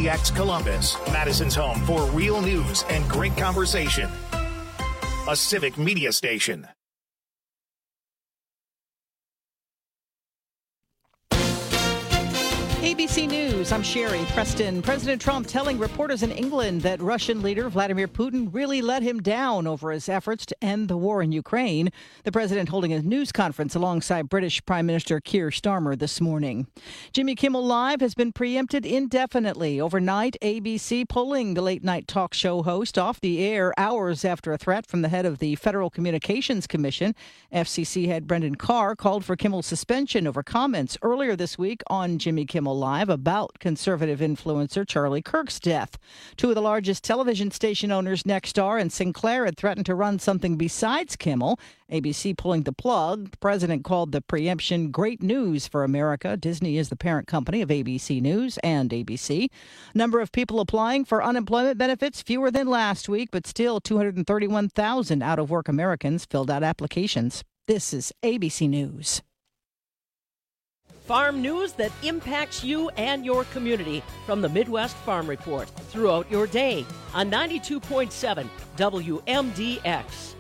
WMDX Columbus, Madison's home for real news and great conversation. A civic media station. ABC News, I'm Sherry Preston. President Trump telling reporters in England that Russian leader Vladimir Putin really let him down over his efforts to end the war in Ukraine. The president holding a news conference alongside British Prime Minister Keir Starmer this morning. Jimmy Kimmel Live has been preempted indefinitely. Overnight, ABC pulling the late-night talk show host off the air hours after a threat from the head of the Federal Communications Commission. FCC head Brendan Carr called for Kimmel's suspension over comments earlier this week on Jimmy Kimmel Live about conservative influencer Charlie Kirk's death. Two of the largest television station owners, Nexstar and Sinclair, had threatened to run something besides Kimmel. ABC pulling the plug. The president called the preemption great news for America. Disney is the parent company of ABC News and ABC. Number of people applying for unemployment benefits, fewer than last week, but still 231,000 out-of-work Americans filled out applications. This is ABC News. Farm news that impacts you and your community from the Midwest Farm Report throughout your day on 92.7 WMDX.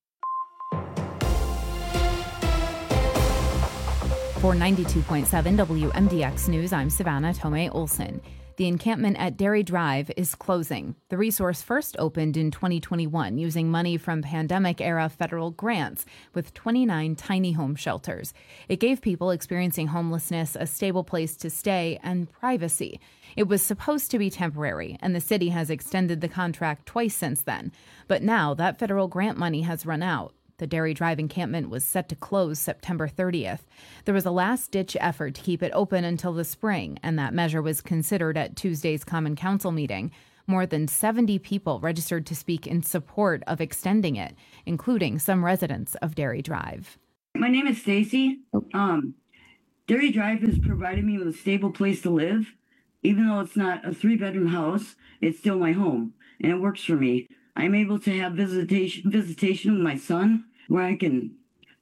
For 92.7 WMDX News, I'm Savannah Tomei Olson. The encampment at Dairy Drive is closing. The resource first opened in 2021 using money from pandemic-era federal grants with 29 tiny home shelters. It gave people experiencing homelessness a stable place to stay and privacy. It was supposed to be temporary, and the city has extended the contract twice since then. But now that federal grant money has run out. The Dairy Drive encampment was set to close September 30th. There was a last-ditch effort to keep it open until the spring, and that measure was considered at Tuesday's Common Council meeting. More than 70 people registered to speak in support of extending it, including some residents of Dairy Drive. My name is Stacy. Dairy Drive has provided me with a stable place to live. Even though it's not a 3-bedroom house, it's still my home, and it works for me. I'm able to have visitation with my son, where I can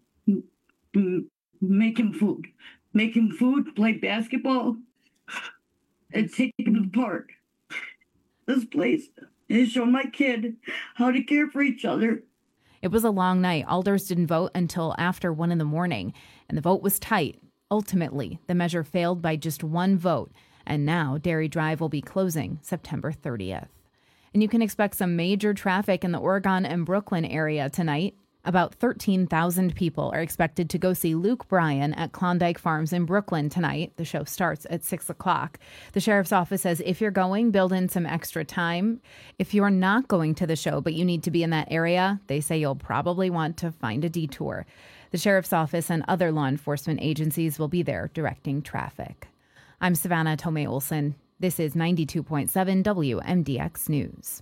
make him food, play basketball, and take him to the park. This place is showing my kid how to care for each other. It was a long night. Alders didn't vote until after 1 a.m, and the vote was tight. Ultimately, the measure failed by just one vote, and now Dairy Drive will be closing September 30th. And you can expect some major traffic in the Oregon and Brooklyn area tonight. About 13,000 people are expected to go see Luke Bryan at Klondike Farms in Brooklyn tonight. The show starts at 6 o'clock. The sheriff's office says if you're going, build in some extra time. If you're not going to the show but you need to be in that area, they say you'll probably want to find a detour. The sheriff's office and other law enforcement agencies will be there directing traffic. I'm Savannah Tomei Olson. This is 92.7 WMDX News.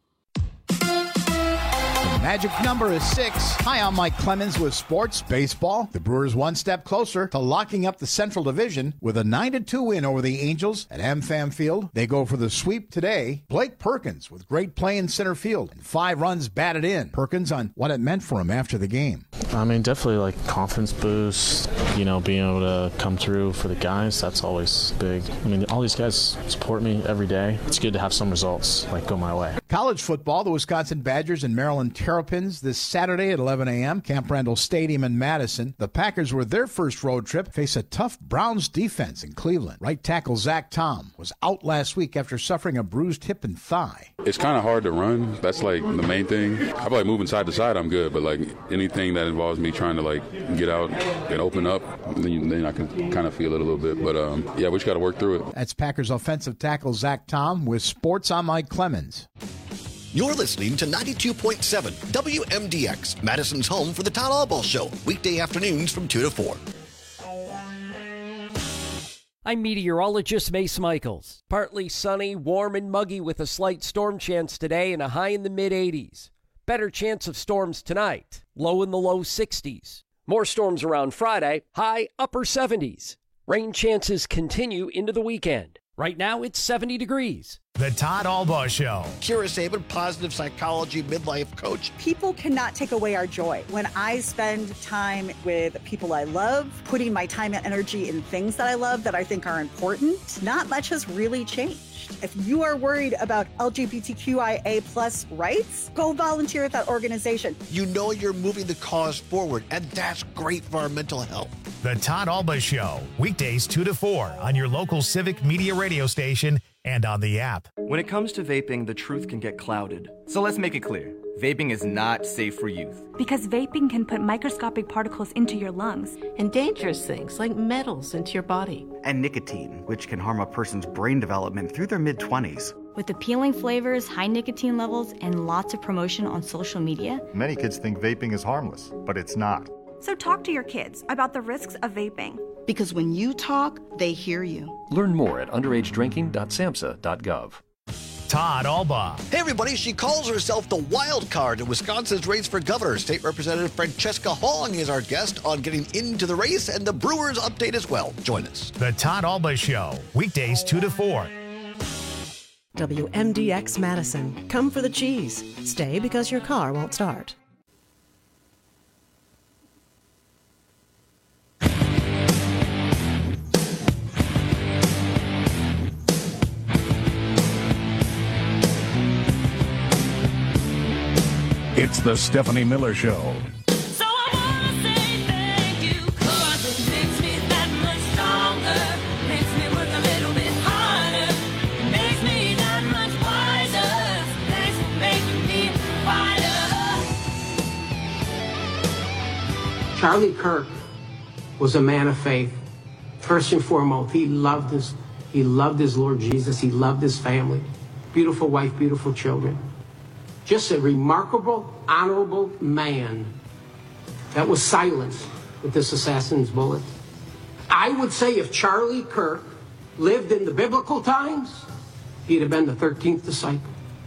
Magic number is 6. Hi, I'm Mike Clemens with Sports Baseball. The Brewers one step closer to locking up the Central Division with a 9-2 win over the Angels at AmFam Field. They go for the sweep today. Blake Perkins with great play in center field and 5 runs batted in. Perkins on what it meant for him after the game. I mean, definitely like confidence boost, being able to come through for the guys, that's always big. I mean, all these guys support me every day. It's good to have some results go my way. College football, the Wisconsin Badgers and Maryland Terrapins this Saturday at 11 a.m. Camp Randall Stadium in Madison. The Packers, with their first road trip, face a tough Browns defense in Cleveland. Right tackle Zach Tom was out last week after suffering a bruised hip and thigh. It's kind of hard to run. That's the main thing. I feel like moving side to side, I'm good, but anything that involves me trying to get out and open up, then I can kind of feel it a little bit. But we just got to work through it. That's Packers offensive tackle Zach Tom with Sports. I'm Mike Clemens. You're listening to 92.7 WMDX, Madison's home for the Todd Albaugh Show, weekday afternoons from 2 to 4. I'm meteorologist Mace Michaels. Partly sunny, warm and muggy with a slight storm chance today and a high in the mid-80s. Better chance of storms tonight, low in the low 60s. More storms around Friday, high upper 70s. Rain chances continue into the weekend. Right now it's 70 degrees. The Todd Albaugh Show. Kira Sabin, positive psychology midlife coach. People cannot take away our joy. When I spend time with people I love, putting my time and energy in things that I love that I think are important, not much has really changed. If you are worried about LGBTQIA plus rights, go volunteer at that organization. You know you're moving the cause forward, and that's great for our mental health. The Todd Albaugh Show, weekdays 2 to 4 on your local Civic Media radio station and on the app. When it comes to vaping, the truth can get clouded. So let's make it clear. Vaping is not safe for youth. Because vaping can put microscopic particles into your lungs. And dangerous things like metals into your body. And nicotine, which can harm a person's brain development through their mid-20s. With appealing flavors, high nicotine levels, and lots of promotion on social media. Many kids think vaping is harmless, but it's not. So talk to your kids about the risks of vaping. Because when you talk, they hear you. Learn more at underagedrinking.samhsa.gov. Todd Albaugh. Hey, everybody. She calls herself the wild card in Wisconsin's race for governor. State Representative Francesca Hong is our guest on getting into the race, and the Brewers update as well. Join us. The Todd Albaugh Show, weekdays 2 to 4. WMDX Madison. Come for the cheese. Stay because your car won't start. It's the Stephanie Miller Show. So I wanna say thank you, 'cause it makes me that much stronger, makes me work a little bit harder, makes me that much wiser. Thanks for making me wider. Charlie Kirk was a man of faith. First and foremost, he loved his Lord Jesus. He loved his family. Beautiful wife, beautiful children. Just a remarkable, honorable man that was silenced with this assassin's bullet. I would say if Charlie Kirk lived in the biblical times, he'd have been the 13th disciple.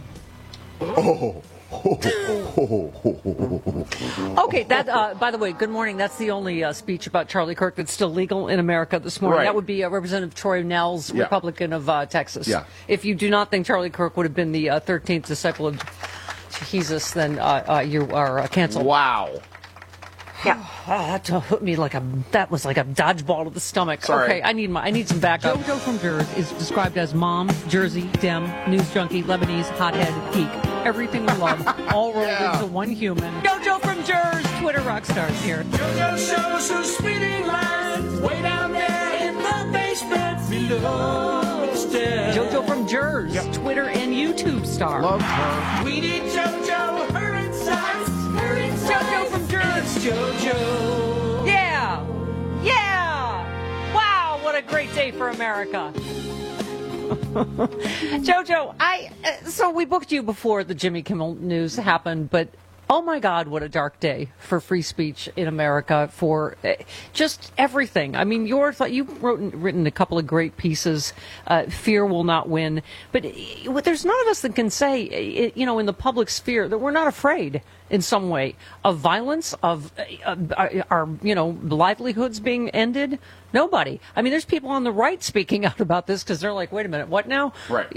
Okay, that, by the way, good morning. That's the only speech about Charlie Kirk that's still legal in America this morning. Right. That would be Representative Troy Nehls, Yeah. Republican of Texas. Yeah. If you do not think Charlie Kirk would have been the 13th disciple of Jesus, then you are canceled. Wow. Yeah, that hit me that was like a dodgeball to the stomach. Sorry. Okay, I need some backup. JoJo from Jersey is described as mom, Jersey, Dem, news junkie, Lebanese, hothead, geek. Everything we love, all rolled into one human. JoJo from Jersey, Twitter rock stars here. JoJo shows her speeding lines way down there in the basement below the stairs. JoJo from Jersey, Twitter and YouTube star. Love her. We need JoJo, her insights, her insights. JoJo from Jersey. It's JoJo. Yeah. Wow, what a great day for America. JoJo, so we booked you before the Jimmy Kimmel news happened, but oh my God, what a dark day for free speech in America, for just everything. I mean, you've written a couple of great pieces, Fear Will Not Win, but there's none of us that can say, in the public sphere that we're not afraid in some way of violence, of our livelihoods being ended. Nobody. I mean, there's people on the right speaking out about this because they're like, wait a minute, what now? Right.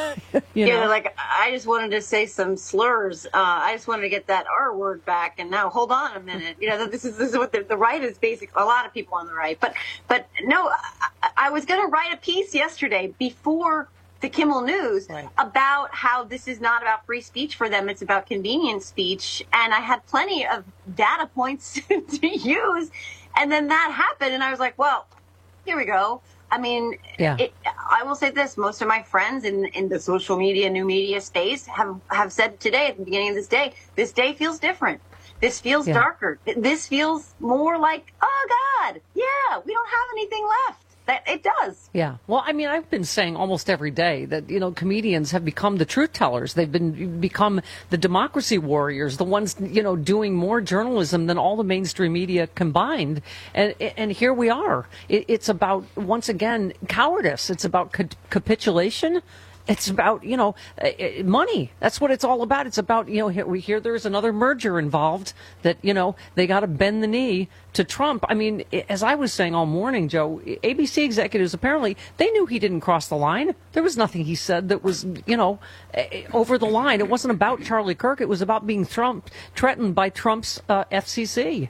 I just wanted to say some slurs. I just wanted to get that R word back. And now, hold on a minute. This is what the right is basically. A lot of people on the right. But no, I was going to write a piece yesterday before the Kimmel News about how this is not about free speech for them. It's about convenience speech. And I had plenty of data points to use. And then that happened. And I was like, well, here we go. I mean, I will say this. Most of my friends in the social media, new media space have said today, at the beginning of this day feels different. This feels darker. This feels more like, oh, God, yeah, we don't have anything left. It does. Yeah. Well, I mean, I've been saying almost every day that, comedians have become the truth tellers. They've become the democracy warriors, the ones, doing more journalism than all the mainstream media combined. And here we are. It's about, once again, cowardice. It's about capitulation. It's about, money. That's what it's all about. It's about, we hear there's another merger involved that, they got to bend the knee to Trump. I mean, as I was saying all morning, Joe, ABC executives, apparently, they knew he didn't cross the line. There was nothing he said that was, over the line. It wasn't about Charlie Kirk. It was about being threatened by Trump's FCC.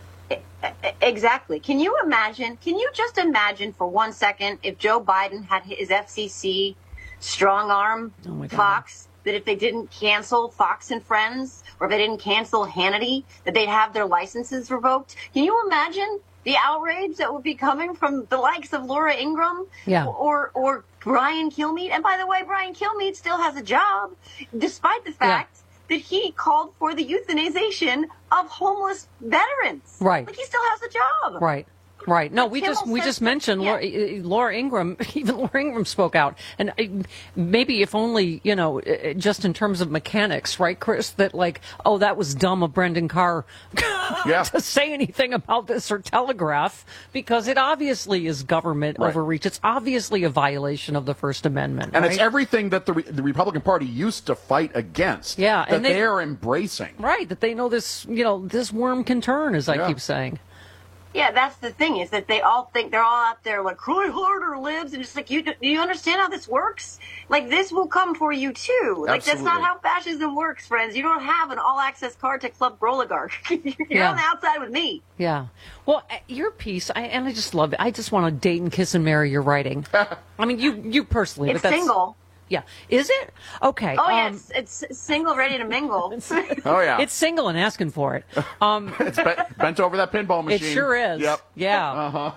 Exactly. Can you just imagine for 1 second if Joe Biden had his FCC strong arm Fox, that if they didn't cancel Fox and Friends, or if they didn't cancel Hannity, that they'd have their licenses revoked? Can you imagine the outrage that would be coming from the likes of Laura Ingraham or Brian Kilmeade? And by the way, Brian Kilmeade still has a job, despite the fact that he called for the euthanization of homeless veterans. Right. Like, he still has a job. Right. Right. No, we just mentioned Laura Ingraham. Even Laura Ingraham spoke out, and maybe if only just in terms of mechanics, right, Chris? That that was dumb of Brendan Carr to say anything about this or telegraph, because it obviously is government overreach. It's obviously a violation of the First Amendment, and it's everything that the Republican Party used to fight against. Yeah, that they're embracing. Right. That they know this. This worm can turn, as I keep saying. Yeah, that's the thing, is that they all think they're all out there like, Croy Harder lives, and it's like, do you understand how this works? Like, this will come for you too. Like, that's not how fascism works, friends. You don't have an all-access card to Club Oligarch. You're on the outside with me. Yeah. Well, your piece, I just love it. I just want to date and kiss and marry your writing. I mean, you personally. It's single. Yeah. Is it? Okay. Oh, yeah, it's single, ready to mingle. Oh, yeah. It's single and asking for it. It's bent over that pinball machine. It sure is. Yep. Yeah.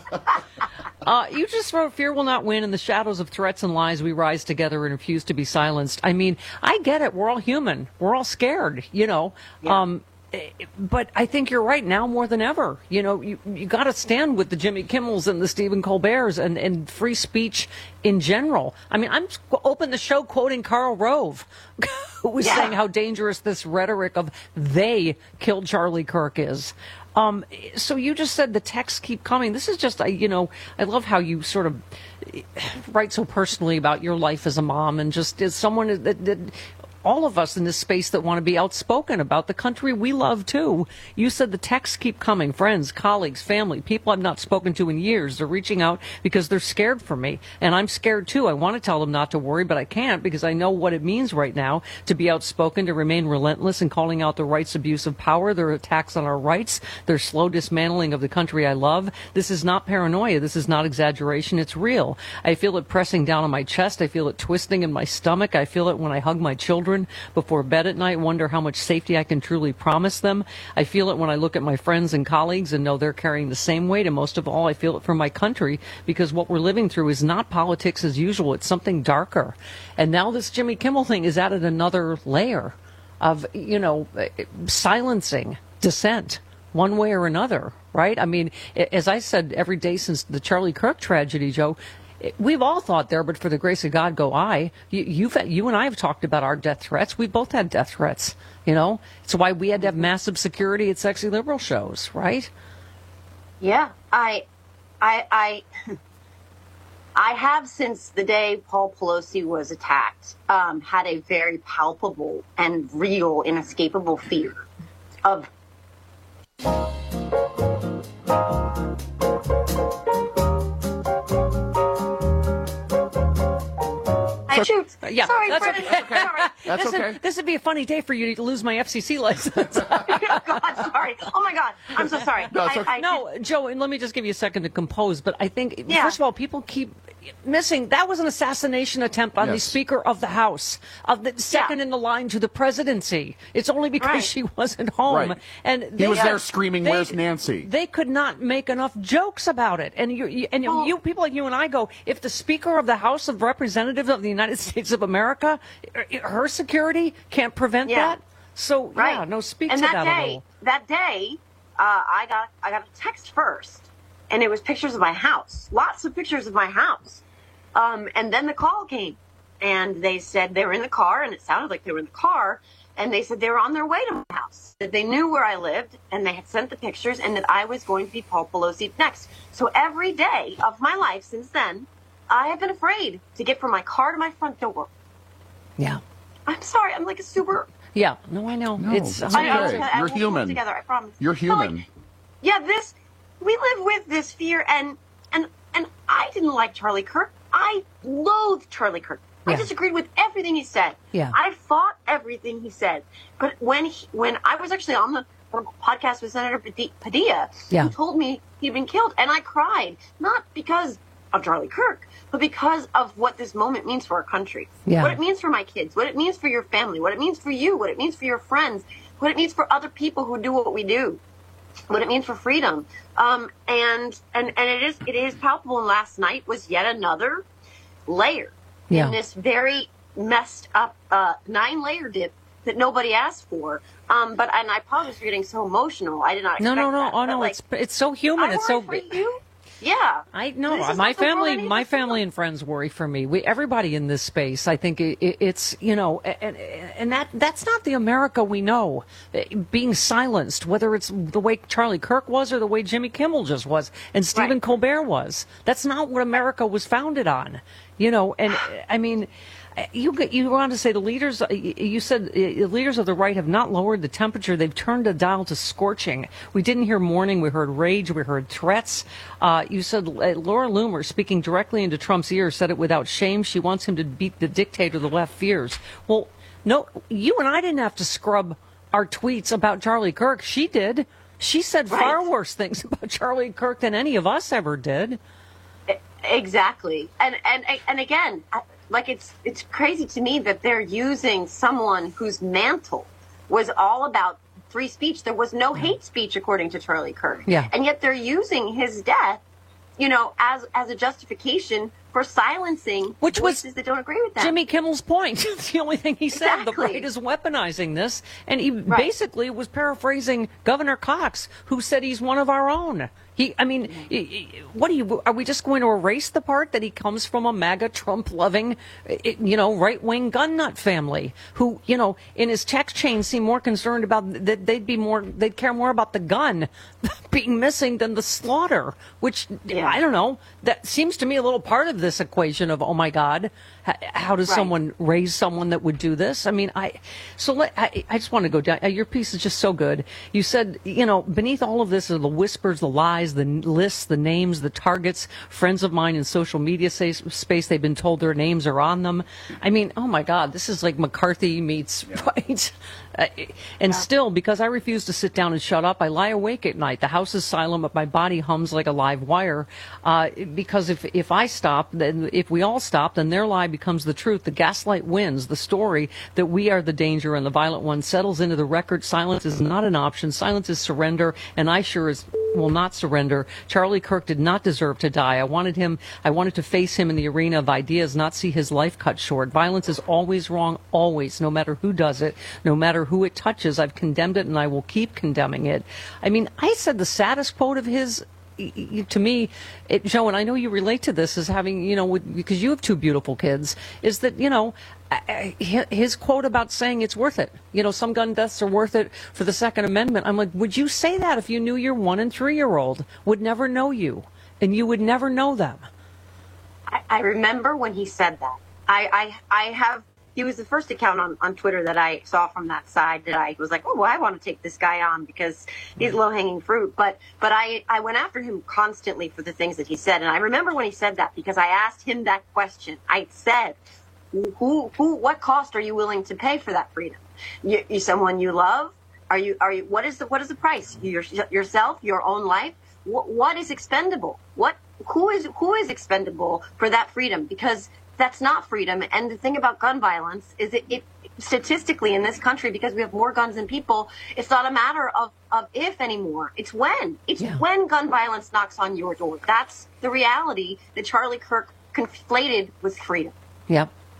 You just wrote, "Fear will not win. In the shadows of threats and lies, we rise together and refuse to be silenced." I mean, I get it. We're all human. We're all scared, Yeah. But I think you're right, now more than ever. You got to stand with the Jimmy Kimmels and the Stephen Colberts and free speech in general. I mean, I'm open the show quoting Karl Rove, who was saying how dangerous this rhetoric of "they killed Charlie Kirk" is. So you just said the texts keep coming. This is just, I love how you sort of write so personally about your life as a mom, and just as someone that all of us in this space that want to be outspoken about the country we love too. You said the texts keep coming. Friends, colleagues, family, people I've not spoken to in years. They're reaching out because they're scared for me. And I'm scared too. I want to tell them not to worry, but I can't, because I know what it means right now to be outspoken, to remain relentless in calling out the rights abuse of power, their attacks on our rights, their slow dismantling of the country I love. This is not paranoia. This is not exaggeration. It's real. I feel it pressing down on my chest. I feel it twisting in my stomach. I feel it when I hug my children before bed at night, wonder how much safety I can truly promise them. I feel it when I look at my friends and colleagues and know they're carrying the same weight. And most of all, I feel it for my country, because what we're living through is not politics as usual. It's something darker. And now this Jimmy Kimmel thing has added another layer of, silencing dissent one way or another, right? I mean, as I said, every day since the Charlie Kirk tragedy, Joe, we've all thought there, but for the grace of God go I. You and I have talked about our death threats. We've both had death threats, It's why we had to have massive security at Sexy Liberal shows, right? Yeah, I have, since the day Paul Pelosi was attacked, had a very palpable and real, inescapable fear of... Shoot. Yeah, sorry, that's Brendan. okay. Sorry. okay. This would be a funny day for you to lose my FCC license. Oh, God, sorry. Oh, my God. I'm so sorry. No, Joe, and let me just give you a second to compose. But I think, first of all, people keep missing. That was an assassination attempt on the Speaker of the House, of the second in the line to the presidency. It's only because she wasn't home. Right. And he was there screaming, "Where's Nancy?" They could not make enough jokes about it. And you people like you and I go, if the Speaker of the House of Representatives of the United States of America, her security can't prevent that. So speak and to that a little. That day, I got a text first, and it was pictures of my house, lots of pictures of my house. And then the call came, and they said they were in the car, and it sounded like they were in the car, and they said they were on their way to my house, that they knew where I lived, and they had sent the pictures, and that I was going to be Paul Pelosi next. So every day of my life since then, I have been afraid to get from my car to my front door. Yeah. I'm sorry. I'm like a super. Yeah. No, I know. No, It's it's I okay. know. You're We'll pull it human. Together, I promise. You're But, human. like, yeah, we live with this fear, and I didn't like Charlie Kirk. I loathed Charlie Kirk. I Yeah. disagreed with everything he said. Yeah. I fought everything he said. But when I was actually on the podcast with Senator Padilla, Yeah. he told me he'd been killed, and I cried, not because of Charlie Kirk, but because of what this moment means for our country. Yeah. What it means for my kids, what it means for your family, what it means for you, what it means for your friends, what it means for other people who do what we do, what it means for freedom. And it is palpable. And last night was yet another layer Yeah. in this very messed up 9-layer dip that nobody asked for. And I apologize for getting so emotional. I did not expect No. that. Oh, But, no. like, It's so human. I It's so. worry for you. Yeah. I know. This is My not the world I family, need my to see. family and friends worry for me. Everybody in this space, I think it's, and that's not the America we know. Being silenced, whether it's the way Charlie Kirk was or the way Jimmy Kimmel just was, and Stephen Colbert was. That's not what America was founded on. And I mean. You want to say the leaders, you said leaders of the right have not lowered the temperature. They've turned the dial to scorching. We didn't hear mourning. We heard rage. We heard threats. You said Laura Loomer, speaking directly into Trump's ear, said it without shame. She wants him to beat the dictator the left fears. Well, no, you and I didn't have to scrub our tweets about Charlie Kirk. She did. She said far worse things about Charlie Kirk than any of us ever did. Exactly. And again, like it's crazy to me that they're using someone whose mantle was all about free speech. There was no hate speech according to Charlie Kirk. Yeah. And yet they're using his death, as a justification for silencing Which was voices that don't agree with them. Jimmy Kimmel's point. It's the only thing he said. The right is weaponizing this. And he basically was paraphrasing Governor Cox, who said he's one of our own. Are we just going to erase the part that he comes from a MAGA Trump-loving, right-wing gun nut family who, in his text chain seem more concerned about that they'd care more about the gun being missing than the slaughter, which I don't know. That seems to me a little part of this equation of, oh my God, how does someone raise someone that would do this? I mean, I just want to go down. Your piece is just so good. You said, beneath all of this are the whispers, the lies, the lists, the names, the targets, friends of mine in social media space, they've been told their names are on them. I mean, oh my God, this is like McCarthy meets, right? Still, because I refuse to sit down and shut up, I lie awake at night. The house is silent, but my body hums like a live wire. Because if I stop, then if we all stop, then their lie becomes the truth. The gaslight wins. The story that we are the danger and the violent one settles into the record. Silence is not an option. Silence is surrender, and I sure will not surrender. Charlie Kirk did not deserve to die. I wanted to face him in the arena of ideas, not see his life cut short. Violence is always wrong, always, no matter who does it, no matter who it touches. I've condemned it, and I will keep condemning it. I mean, I said the saddest quote of his, to me, Joe, and I know you relate to this as having, because you have two beautiful kids, is that, his quote about saying it's worth it. Some gun deaths are worth it for the Second Amendment. I'm like, would you say that if you knew your 1- and 3-year-old would never know you and you would never know them? I remember when he said that. He was the first account on Twitter that I saw from that side that I was like, oh, well, I want to take this guy on because he's low-hanging fruit. But I went after him constantly for the things that he said. And I remember when he said that because I asked him that question. I said, what cost are you willing to pay for that freedom? You someone you love? What is the price? Yourself, your own life? What is expendable? Who is expendable for that freedom? Because that's not freedom. And the thing about gun violence is it statistically in this country, because we have more guns than people, it's not a matter of if anymore. It's when. It's when gun violence knocks on your door. That's the reality that Charlie Kirk conflated with freedom. Yep.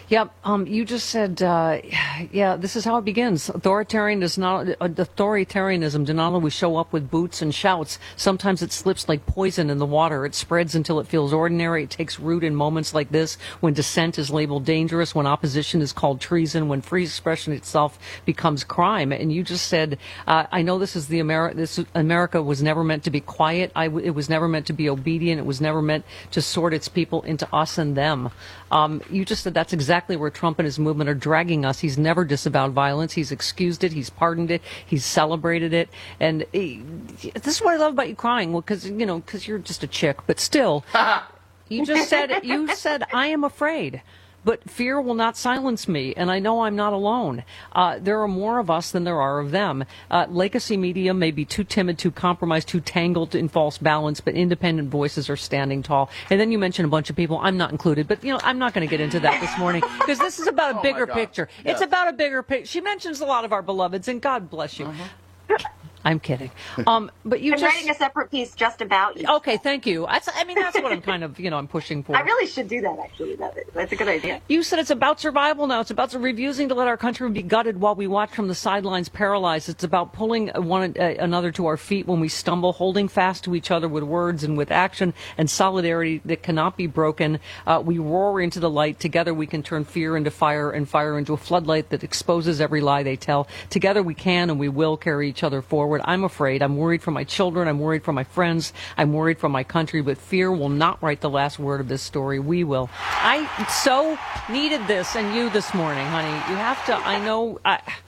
Yep. You just said, this is how it begins. Authoritarianism does not always show up with boots and shouts. Sometimes it slips like poison in the water. It spreads until it feels ordinary. It takes root in moments like this, when dissent is labeled dangerous, when opposition is called treason, when free expression itself becomes crime. And you just said, I know this is America was never meant to be quiet. It was never meant to be obedient. It was never meant to sort its people into us and them. You just said that's exactly where Trump and his movement are dragging us. He's never disavowed violence. He's excused it. He's pardoned it. He's celebrated it. And this is what I love about you crying. Well, because you're just a chick, but still, you said, I am afraid. But fear will not silence me, and I know I'm not alone. There are more of us than there are of them. Legacy media may be too timid, too compromised, too tangled in false balance, but independent voices are standing tall. And then you mentioned a bunch of people, I'm not included, but I'm not going to get into that this morning, because this is about a bigger picture. Yes. It's about a bigger picture. She mentions a lot of our beloveds, and God bless you. I'm kidding. But I'm writing a separate piece just about you. Okay, thank you. That's what I'm kind of, I'm pushing for. I really should do that, actually. That's a good idea. You said it's about survival now. It's about refusing to let our country be gutted while we watch from the sidelines paralyzed. It's about pulling one another to our feet when we stumble, holding fast to each other with words and with action and solidarity that cannot be broken. We roar into the light. Together we can turn fear into fire and fire into a floodlight that exposes every lie they tell. Together we can and we will carry each other forward. I'm afraid. I'm worried for my children. I'm worried for my friends. I'm worried for my country. But fear will not write the last word of this story. We will. I so needed this and you this morning, honey. You have to. I know.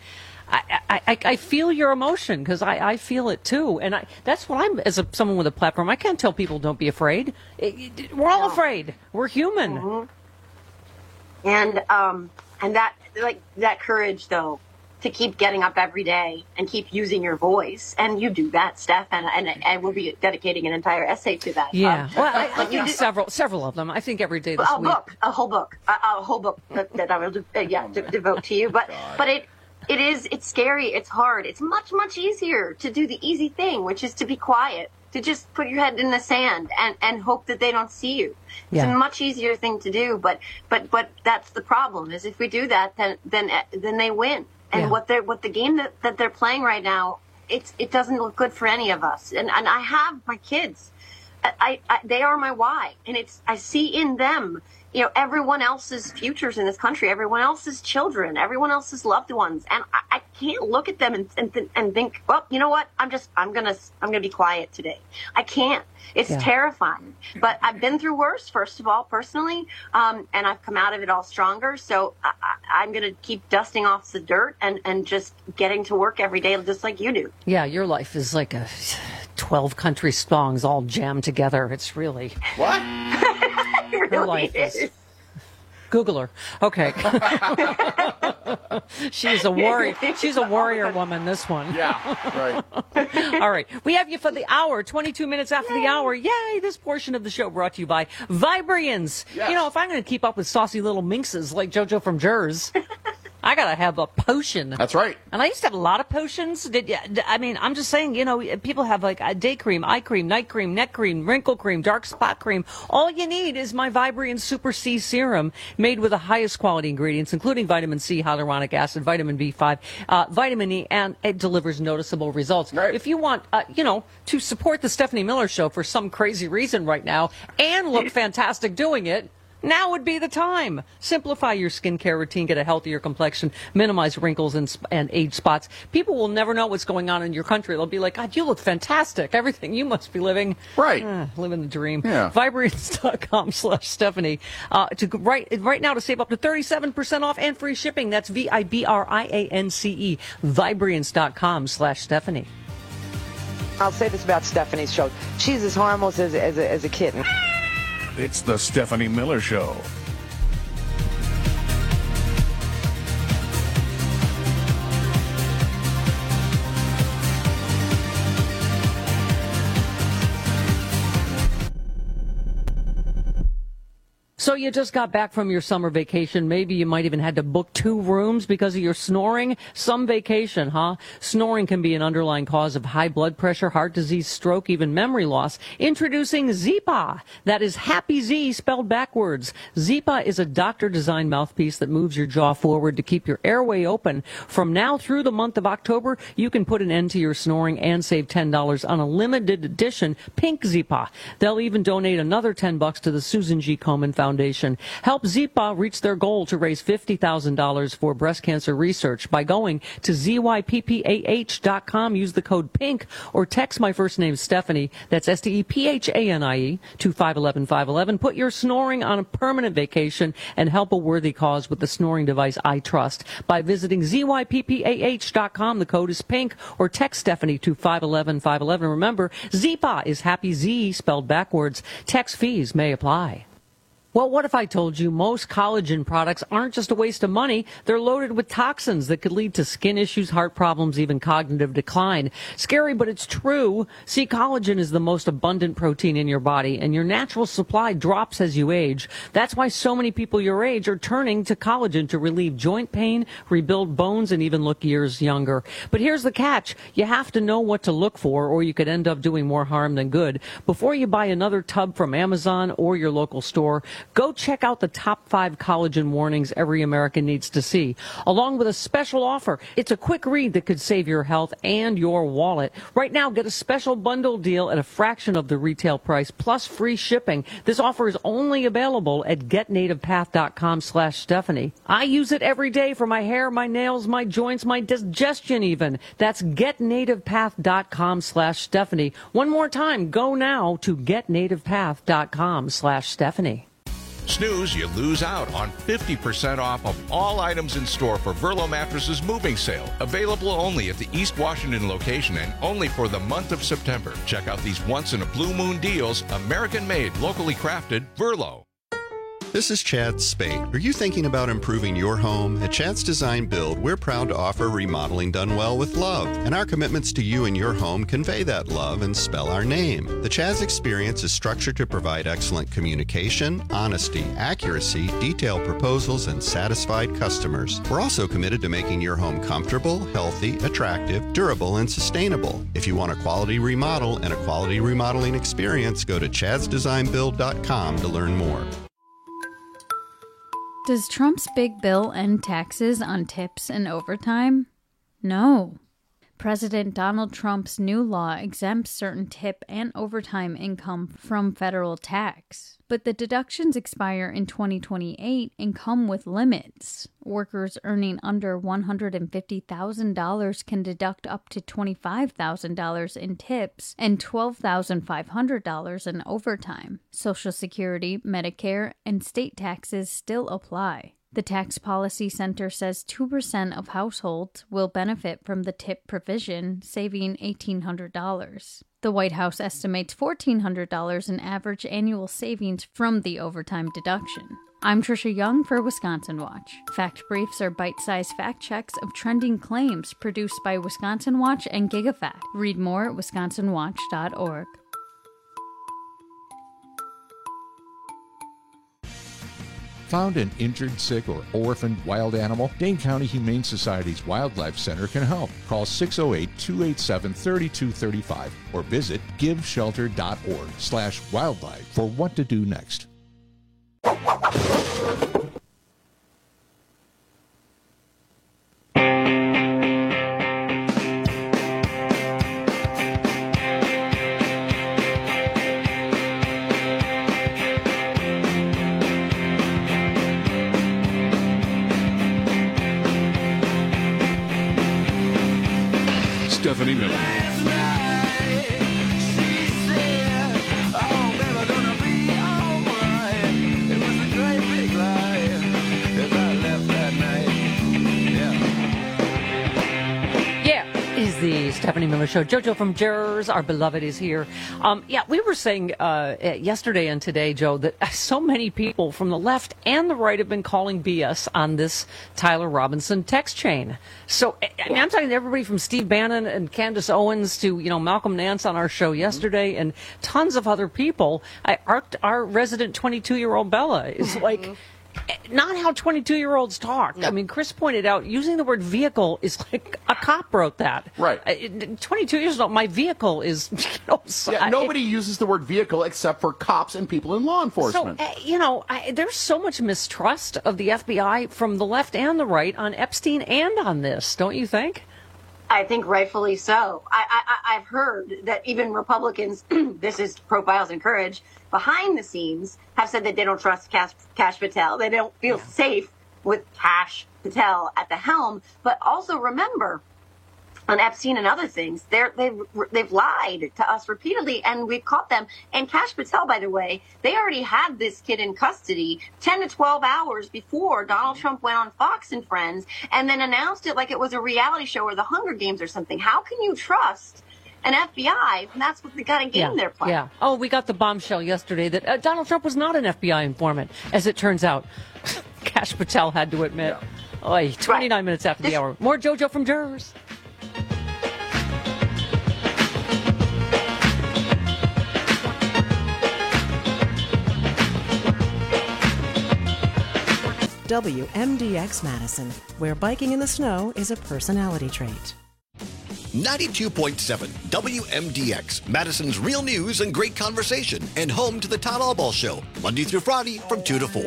I feel your emotion, because I feel it too, and that's what I'm as someone with a platform. I can't tell people don't be afraid. We're all afraid. We're human. Mm-hmm. And that courage though, to keep getting up every day and keep using your voice, and you do that, Steph, and we'll be dedicating an entire essay to that. Yeah, I think several of them. I think every day this week. A whole book that I will devote to you. But it's scary. It's hard. It's much easier to do the easy thing, which is to be quiet, to just put your head in the sand and hope that they don't see you. It's a much easier thing to do. But that's the problem. Is if we do that, then they win. And what the game that they're playing right now, it doesn't look good for any of us. And I have my kids. They are my why, and I see in them, everyone else's futures in this country, everyone else's children, everyone else's loved ones, and I can't look at them and think, well, you know what? I'm gonna be quiet today. I can't. It's terrifying. But I've been through worse, first of all, personally, and I've come out of it all stronger. So I'm gonna keep dusting off the dirt and just getting to work every day, just like you do. Yeah, your life is like 12 country songs all jammed together. It's really what? Her life is. Google her. Okay. She's a warrior. She's a warrior woman, this one. Yeah, right. All right. We have you for the hour, 22 minutes after the hour. Yay! This portion of the show brought to you by Vibrians. Yes. If I'm going to keep up with saucy little minxes like JoJo from Jers, I got to have a potion. That's right. And I used to have a lot of potions. I'm just saying, people have like a day cream, eye cream, night cream, neck cream, wrinkle cream, dark spot cream. All you need is my Vibrian Super C Serum, made with the highest quality ingredients, including vitamin C, hyaluronic acid, vitamin B5, vitamin E, and it delivers noticeable results. Right. If you want, to support the Stephanie Miller Show for some crazy reason right now and look fantastic doing it, now would be the time. Simplify your skincare routine, get a healthier complexion, minimize wrinkles and age spots. People will never know what's going on in your country. They'll be like, God, you look fantastic. Everything you must be living. Right. Living the dream. Yeah. Vibrians.com/Stephanie. Right now to save up to 37% off and free shipping. That's VIBRIANCE. Vibrians.com/Stephanie. I'll say this about Stephanie's show. She's as harmless as a kitten. It's the Stephanie Miller Show. So you just got back from your summer vacation. Maybe you might even had to book 2 rooms because of your snoring. Some vacation, huh? Snoring can be an underlying cause of high blood pressure, heart disease, stroke, even memory loss. Introducing Zipa. That is Happy Z spelled backwards. Zipa is a doctor-designed mouthpiece that moves your jaw forward to keep your airway open. From now through the month of October, you can put an end to your snoring and save $10 on a limited edition Pink Zipa. They'll even donate another $10 to the Susan G. Komen Foundation. Help Zipa reach their goal to raise $50,000 for breast cancer research by going to zyppah.com. Use the code PINK or text my first name Stephanie, that's STEPHANIE, to 511-511. Put your snoring on a permanent vacation and help a worthy cause with the snoring device I trust by visiting zyppah.com. The code is PINK or text Stephanie to 511-511. Remember, Zipa is Happy Z spelled backwards. Text fees may apply. Well, what if I told you most collagen products aren't just a waste of money? They're loaded with toxins that could lead to skin issues, heart problems, even cognitive decline. Scary, but it's true. See, collagen is the most abundant protein in your body, and your natural supply drops as you age. That's why so many people your age are turning to collagen to relieve joint pain, rebuild bones, and even look years younger. But here's the catch. You have to know what to look for, or you could end up doing more harm than good. Before you buy another tub from Amazon or your local store, go check out the top 5 collagen warnings every American needs to see, along with a special offer. It's a quick read that could save your health and your wallet. Right now, get a special bundle deal at a fraction of the retail price, plus free shipping. This offer is only available at getnativepath.com/Stephanie. I use it every day for my hair, my nails, my joints, my digestion even. That's getnativepath.com/Stephanie. One more time, go now to getnativepath.com/Stephanie. Snooze, you lose out on 50% off of all items in store for Verlo Mattresses moving sale. Available only at the East Washington location and only for the month of September. Check out these once-in-a-blue-moon deals, American-made, locally crafted, Verlo. This is Chad Spade. Are you thinking about improving your home? At Chad's Design Build, we're proud to offer remodeling done well with love. And our commitments to you and your home convey that love and spell our name. The Chad's experience is structured to provide excellent communication, honesty, accuracy, detailed proposals, and satisfied customers. We're also committed to making your home comfortable, healthy, attractive, durable, and sustainable. If you want a quality remodel and a quality remodeling experience, go to chadsdesignbuild.com to learn more. Does Trump's big bill end taxes on tips and overtime? No. President Donald Trump's new law exempts certain tip and overtime income from federal tax. But the deductions expire in 2028 and come with limits. Workers earning under $150,000 can deduct up to $25,000 in tips and $12,500 in overtime. Social Security, Medicare, and state taxes still apply. The Tax Policy Center says 2% of households will benefit from the tip provision, saving $1,800. The White House estimates $1,400 in average annual savings from the overtime deduction. I'm Trisha Young for Wisconsin Watch. Fact Briefs are bite-sized fact checks of trending claims produced by Wisconsin Watch and GigaFact. Read more at wisconsinwatch.org. Found an injured, sick, or orphaned wild animal? Dane County Humane Society's Wildlife Center can help. Call 608-287-3235 or visit giveshelter.org/wildlife for what to do next. Stephanie Miller. Is the the Stephanie Miller Show. JoJo from Jurors, our beloved, is here. We were saying yesterday and today, Joe, that so many people from the left and the right have been calling BS on this Tyler Robinson text chain. So, I'm talking to everybody from Steve Bannon and Candace Owens to, Malcolm Nance on our show yesterday and tons of other people. Our resident 22-year-old Bella is like... Not how 22-year-olds talk. No. I mean, Chris pointed out using the word vehicle is like a cop wrote that. Right. 22 years old, my vehicle is, nobody uses the word vehicle except for cops and people in law enforcement. So, there's so much mistrust of the FBI from the left and the right on Epstein and on this, don't you think? I think rightfully so. I've heard that even Republicans, this is Profiles in Courage, behind the scenes have said that they don't trust Kash Patel. They don't feel safe with Kash Patel at the helm. But also remember, on Epstein and other things, they've lied to us repeatedly, and we've caught them. And Kash Patel, by the way, they already had this kid in custody 10 to 12 hours before Donald Trump went on Fox and Friends and then announced it like it was a reality show or the Hunger Games or something. How can you trust an FBI when that's what the kind of game they're playing? Yeah. Oh, we got the bombshell yesterday that Donald Trump was not an FBI informant, as it turns out. Kash Patel had to admit. Yeah. Oy, 29 minutes after the hour. More JoJo from Jurors. WMDX Madison, where biking in the snow is a personality trait. 92.7 WMDX, Madison's real news and great conversation, and home to the Todd Albaugh Show, Monday through Friday from 2 to 4.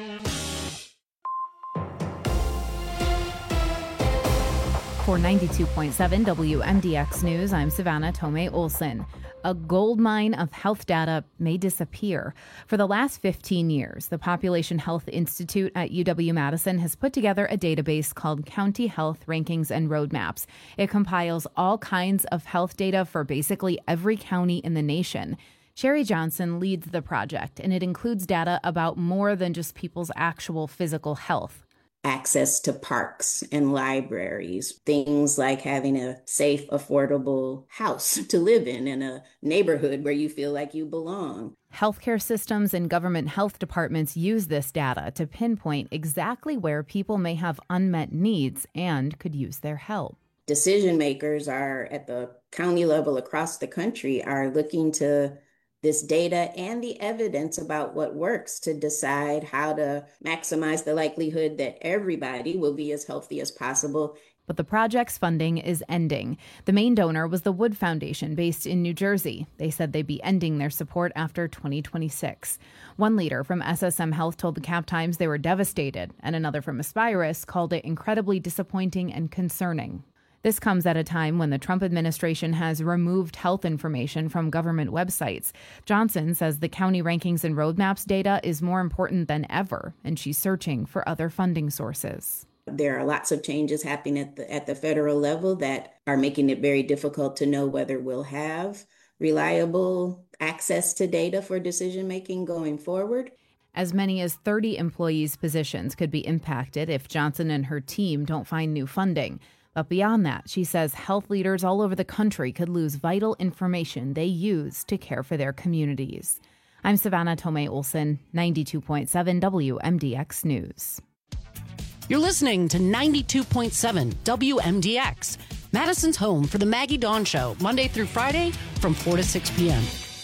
For 92.7 WMDX News, I'm Savannah Tomei Olson. A gold mine of health data may disappear. For the last 15 years, the Population Health Institute at UW-Madison has put together a database called County Health Rankings and Roadmaps. It compiles all kinds of health data for basically every county in the nation. Sherry Johnson leads the project, and it includes data about more than just people's actual physical health. Access to parks and libraries, things like having a safe, affordable house to live in a neighborhood where you feel like you belong. Healthcare systems and government health departments use this data to pinpoint exactly where people may have unmet needs and could use their help. Decision makers are at the county level across the country are looking to this data and the evidence about what works to decide how to maximize the likelihood that everybody will be as healthy as possible. But the project's funding is ending. The main donor was the Wood Foundation, based in New Jersey. They said they'd be ending their support after 2026. One leader from SSM Health told the Cap Times they were devastated, and another from Aspirus called it incredibly disappointing and concerning. This comes at a time when the Trump administration has removed health information from government websites. Johnson says the county rankings and roadmaps data is more important than ever, and she's searching for other funding sources. There are lots of changes happening at the federal level that are making it very difficult to know whether we'll have reliable access to data for decision making going forward. As many as 30 employees' positions could be impacted if Johnson and her team don't find new funding. But beyond that, she says health leaders all over the country could lose vital information they use to care for their communities. I'm Savannah Tomei Olson, 92.7 WMDX News. You're listening to 92.7 WMDX, Madison's home for the Maggie Dawn Show, Monday through Friday from 4 to 6 p.m.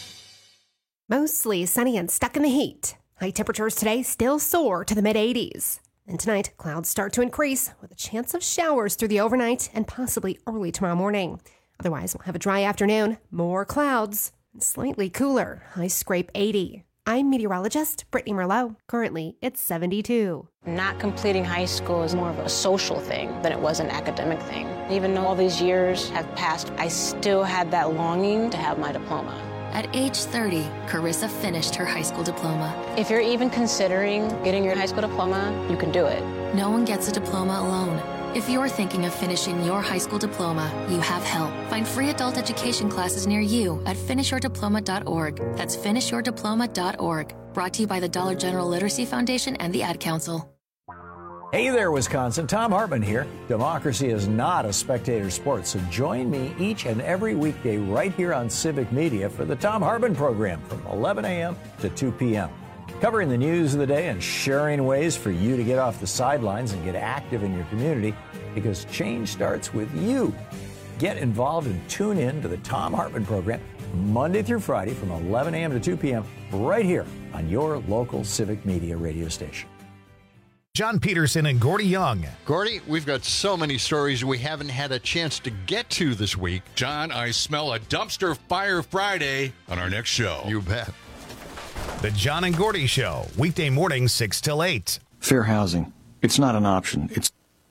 Mostly sunny and stuck in the heat. High temperatures today still soar to the mid-80s. And tonight, clouds start to increase with a chance of showers through the overnight and possibly early tomorrow morning. Otherwise, we'll have a dry afternoon, more clouds, and slightly cooler. Highs scrape 80. I'm meteorologist Brittany Merlot. Currently, it's 72. Not completing high school is more of a social thing than it was an academic thing. Even though all these years have passed, I still had that longing to have my diploma. At age 30, Carissa finished her high school diploma. If you're even considering getting your high school diploma, you can do it. No one gets a diploma alone. If you're thinking of finishing your high school diploma, you have help. Find free adult education classes near you at finishyourdiploma.org. That's finishyourdiploma.org. Brought to you by the Dollar General Literacy Foundation and the Ad Council. Hey there, Wisconsin. Tom Hartman here. Democracy is not a spectator sport, so join me each and every weekday right here on Civic Media for the Tom Hartman program from 11 a.m. to 2 p.m. Covering the news of the day and sharing ways for you to get off the sidelines and get active in your community, because change starts with you. Get involved and tune in to the Tom Hartman program Monday through Friday from 11 a.m. to 2 p.m. right here on your local Civic Media radio station. John Peterson and Gordy Young. Gordy, we've got so many stories we haven't had a chance to get to this week. John, I smell a dumpster fire Friday on our next show. You bet. The John and Gordy Show, weekday mornings 6 till 8. Fair housing. It's not an option. It's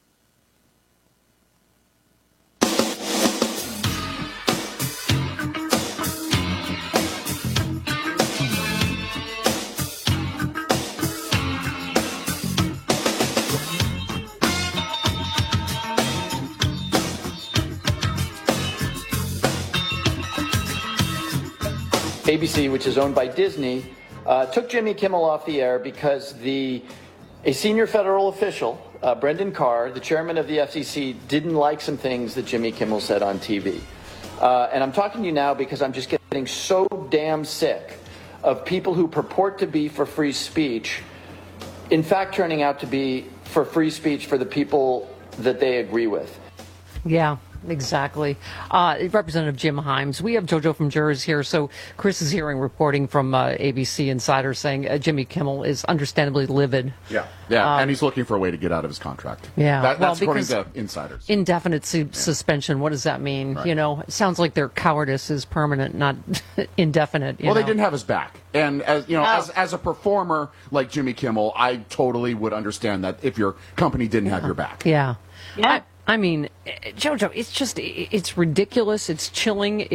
ABC, which is owned by Disney, took Jimmy Kimmel off the air because a senior federal official, Brendan Carr, the chairman of the FCC, didn't like some things that Jimmy Kimmel said on TV. And I'm talking to you now because I'm just getting so damn sick of people who purport to be for free speech, in fact turning out to be for free speech for the people that they agree with. Yeah. Exactly. Representative Jim Himes. We have JoJo from Jurors here. So Chris is reporting from ABC Insider saying Jimmy Kimmel is understandably livid. Yeah, and he's looking for a way to get out of his contract. Yeah, that's according to insiders. Indefinite suspension. What does that mean? Right. You know, it sounds like their cowardice is permanent, not indefinite. Well, they didn't have his back, and as you know, as a performer like Jimmy Kimmel, I totally would understand that if your company didn't have your back. Yeah. I mean, JoJo, it's ridiculous. It's chilling.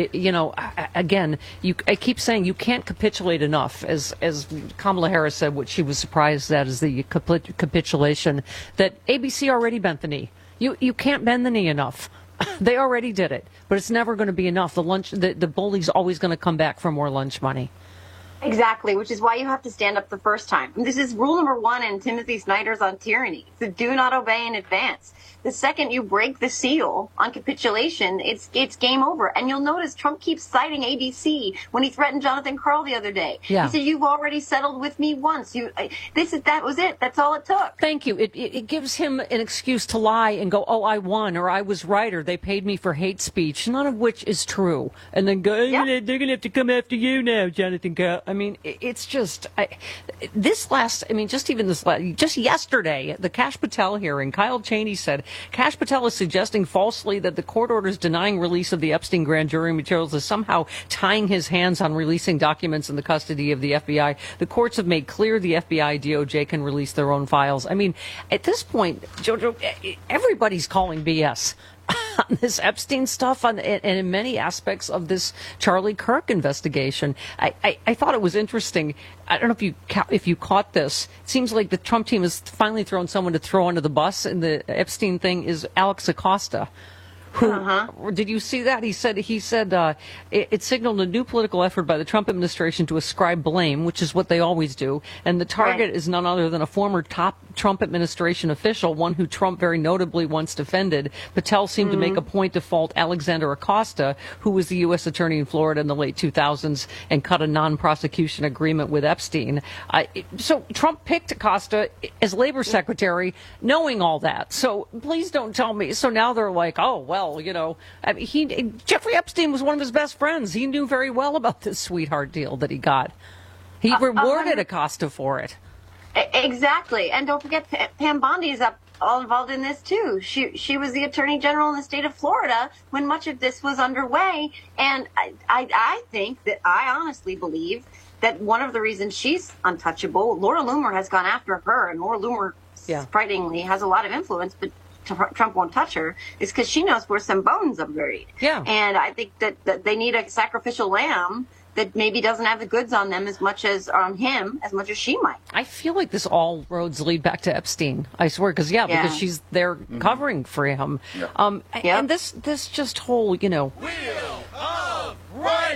I keep saying you can't capitulate enough. As Kamala Harris said, what she was surprised at is the capitulation that ABC already bent the knee. You can't bend the knee enough. They already did it, but it's never going to be enough. The bully's always going to come back for more lunch money. Exactly, which is why you have to stand up the first time. And this is rule number 1 in Timothy Snyder's On Tyranny. So do not obey in advance. The second you break the seal on capitulation, it's game over. And you'll notice Trump keeps citing ABC when he threatened Jonathan Karl the other day. Yeah. He said, "You've already settled with me once. That was it. That's all it took." Thank you. It gives him an excuse to lie and go, "Oh, I won," or "I was right," or "They paid me for hate speech," none of which is true. And then go, "They're going to have to come after you now, Jonathan Karl." I mean, it's just just yesterday, the Kash Patel hearing, Kyle Cheney said, Kash Patel is suggesting falsely that the court orders denying release of the Epstein grand jury materials is somehow tying his hands on releasing documents in the custody of the FBI. The courts have made clear the FBI, DOJ can release their own files. I mean, at this point, JoJo, everybody's calling BS on this Epstein stuff and in many aspects of this Charlie Kirk investigation. I thought it was interesting. I don't know if you caught this. It seems like the Trump team has finally thrown someone to throw under the bus, and the Epstein thing is Alex Acosta. Who did you see that? He said it signaled a new political effort by the Trump administration to ascribe blame, which is what they always do. And the target is none other than a former top Trump administration official, one who Trump very notably once defended. Patel seemed to make a point to fault Alexander Acosta, who was the U.S. attorney in Florida in the late 2000s and cut a non-prosecution agreement with Epstein. So Trump picked Acosta as labor secretary, knowing all that. So please don't tell me. So now they're like, oh, well, you know, I mean, Jeffrey Epstein was one of his best friends. He knew very well about this sweetheart deal that he got. He rewarded Acosta for it. Exactly. And don't forget, Pam Bondi is all involved in this, too. She was the attorney general in the state of Florida when much of this was underway. And I think that I honestly believe that one of the reasons she's untouchable, Laura Loomer has gone after her, and Laura Loomer, surprisingly, has a lot of influence, but Trump won't touch her, is because she knows where some bones are buried. Yeah. And I think that they need a sacrificial lamb that maybe doesn't have the goods on them as much as on him, as much as she might. I feel like this all roads lead back to Epstein. I swear, because she's there covering for him. And this just whole, you know. Wheel of right wing.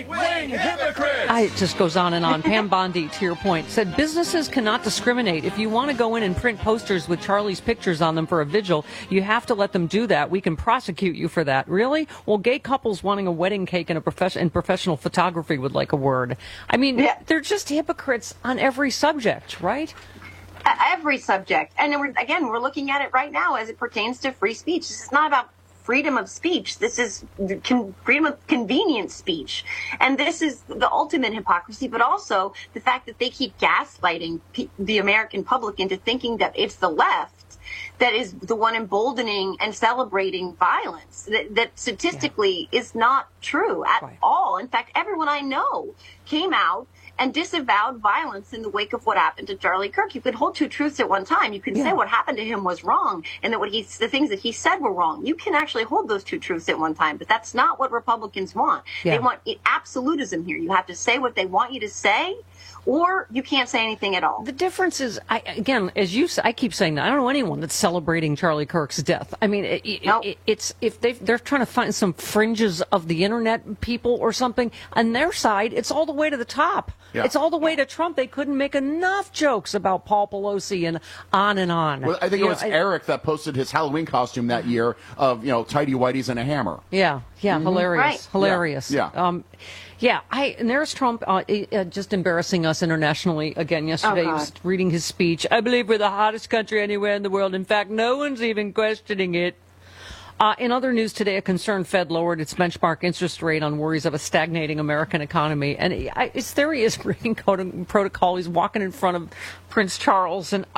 It just goes on and on. Pam Bondi, to your point, said businesses cannot discriminate. If you want to go in and print posters with Charlie's pictures on them for a vigil, you have to let them do that. We can prosecute you for that. Really? Well, gay couples wanting a wedding cake in professional photography would like a word. I mean, they're just hypocrites on every subject, right? Every subject. And we're looking at it right now as it pertains to free speech. This is not about freedom of speech. This is freedom of convenient speech. And this is the ultimate hypocrisy, but also the fact that they keep gaslighting the American public into thinking that it's the left that is the one emboldening and celebrating violence. That statistically is not true at all. In fact, everyone I know came out and disavowed violence in the wake of what happened to Charlie Kirk. You could hold two truths at one time. You can say what happened to him was wrong and that the things that he said were wrong. You can actually hold those two truths at one time, but that's not what Republicans want. They want absolutism here. You have to say what they want you to say, or you can't say anything at all. The difference is, again, as you say, I keep saying that I don't know anyone that's celebrating Charlie Kirk's death. I mean, it's if they're trying to find some fringes of the internet people or something on their side, it's all the way to the top. Yeah. It's all the way to Trump. They couldn't make enough jokes about Paul Pelosi and on and on. Well, I think it was Eric that posted his Halloween costume that year of tidy whities and a hammer. Yeah, hilarious, hilarious. Yeah. And there's Trump just embarrassing us internationally again yesterday. He was reading his speech. I believe we're the hottest country anywhere in the world. In fact, no one's even questioning it. In other news today, a concerned Fed lowered its benchmark interest rate on worries of a stagnating American economy. And his theory is breaking protocol. He's walking in front of Prince Charles. And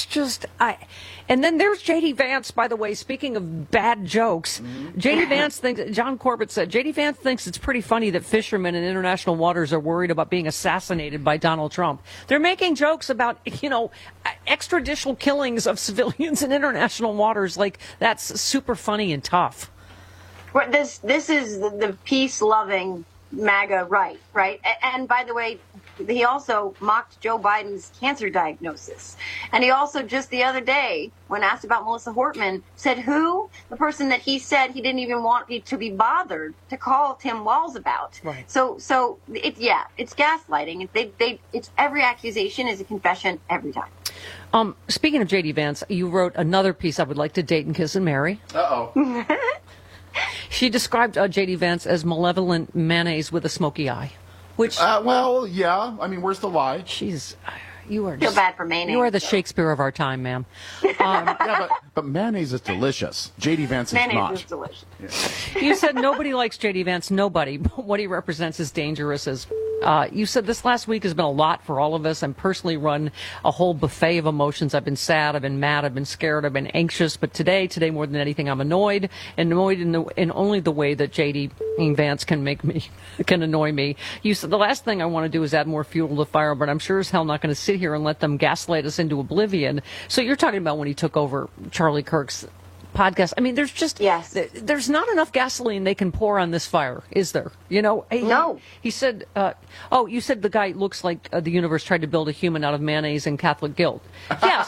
and then there's J.D. Vance, by the way, speaking of bad jokes. J.D. Vance thinks, John Corbett said, J.D. Vance thinks it's pretty funny that fishermen in international waters are worried about being assassinated by Donald Trump. They're making jokes about, extrajudicial killings of civilians in international waters. Like, that's super funny and tough. This is the peace-loving MAGA right? And by the way, he also mocked Joe Biden's cancer diagnosis. And he also, just the other day, when asked about Melissa Hortman, said who? The person that he said he didn't even want to be bothered to call Tim Walz about. Right. So it's gaslighting. It's every accusation is a confession every time. Speaking of J.D. Vance, you wrote another piece I would like to date and kiss and marry. Uh-oh. She described J.D. Vance as malevolent mayonnaise with a smoky eye. Which, well, yeah. I mean, where's the lie? You are feel bad for mayonnaise. You are the Shakespeare of our time, ma'am. But mayonnaise is delicious. J.D. Vance is mayonnaise not. Mayonnaise is delicious. Yeah. You said nobody likes J.D. Vance. Nobody. But what he represents is dangerous. You said this last week has been a lot for all of us. I'm personally run a whole buffet of emotions. I've been sad. I've been mad. I've been scared. I've been anxious. But today more than anything, I'm annoyed in only the way that J.D. Vance can annoy me. You said the last thing I want to do is add more fuel to the fire, but I'm sure as hell not going to sit here and let them gaslight us into oblivion. So you're talking about when he took over Charlie Kirk's podcast. I mean, there's not enough gasoline they can pour on this fire, is there? No. He said, you said the guy looks like the universe tried to build a human out of mayonnaise and Catholic guilt. Yes.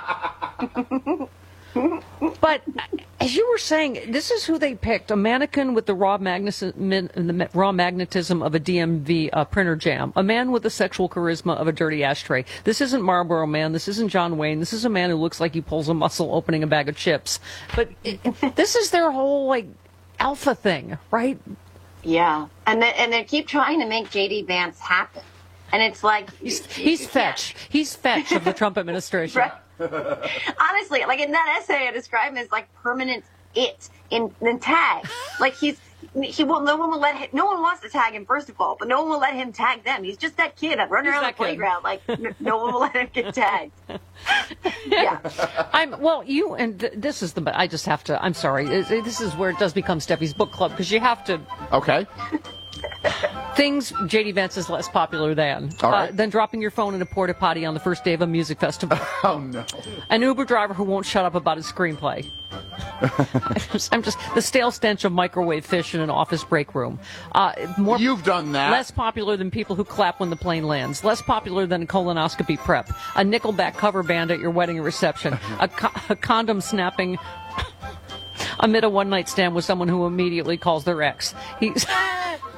But as you were saying, this is who they picked: a mannequin with the raw magnetism of a DMV printer jam, a man with the sexual charisma of a dirty ashtray. This isn't Marlboro Man. This isn't John Wayne. This is a man who looks like he pulls a muscle opening a bag of chips. But this is their whole alpha thing, right? Yeah, and they keep trying to make J.D. Vance happen, and it's like he's fetch. He's fetch of the Trump administration. Right. Honestly, in that essay, I describe him as permanent it in tag. No one wants to tag him, first of all, but no one will let him tag them. He's just that kid running around the playground. No one will let him get tagged. Yeah. This is I just have to, I'm sorry. This is where it does become Steffi's book club, because you have to. Okay. Things J.D. Vance is less popular than. Than dropping your phone in a porta potty on the first day of a music festival. Oh, no. An Uber driver who won't shut up about his screenplay. I'm just the stale stench of microwave fish in an office break room. You've done that. Less popular than people who clap when the plane lands. Less popular than colonoscopy prep. A Nickelback cover band at your wedding reception. A condom snapping amid a one-night stand with someone who immediately calls their ex.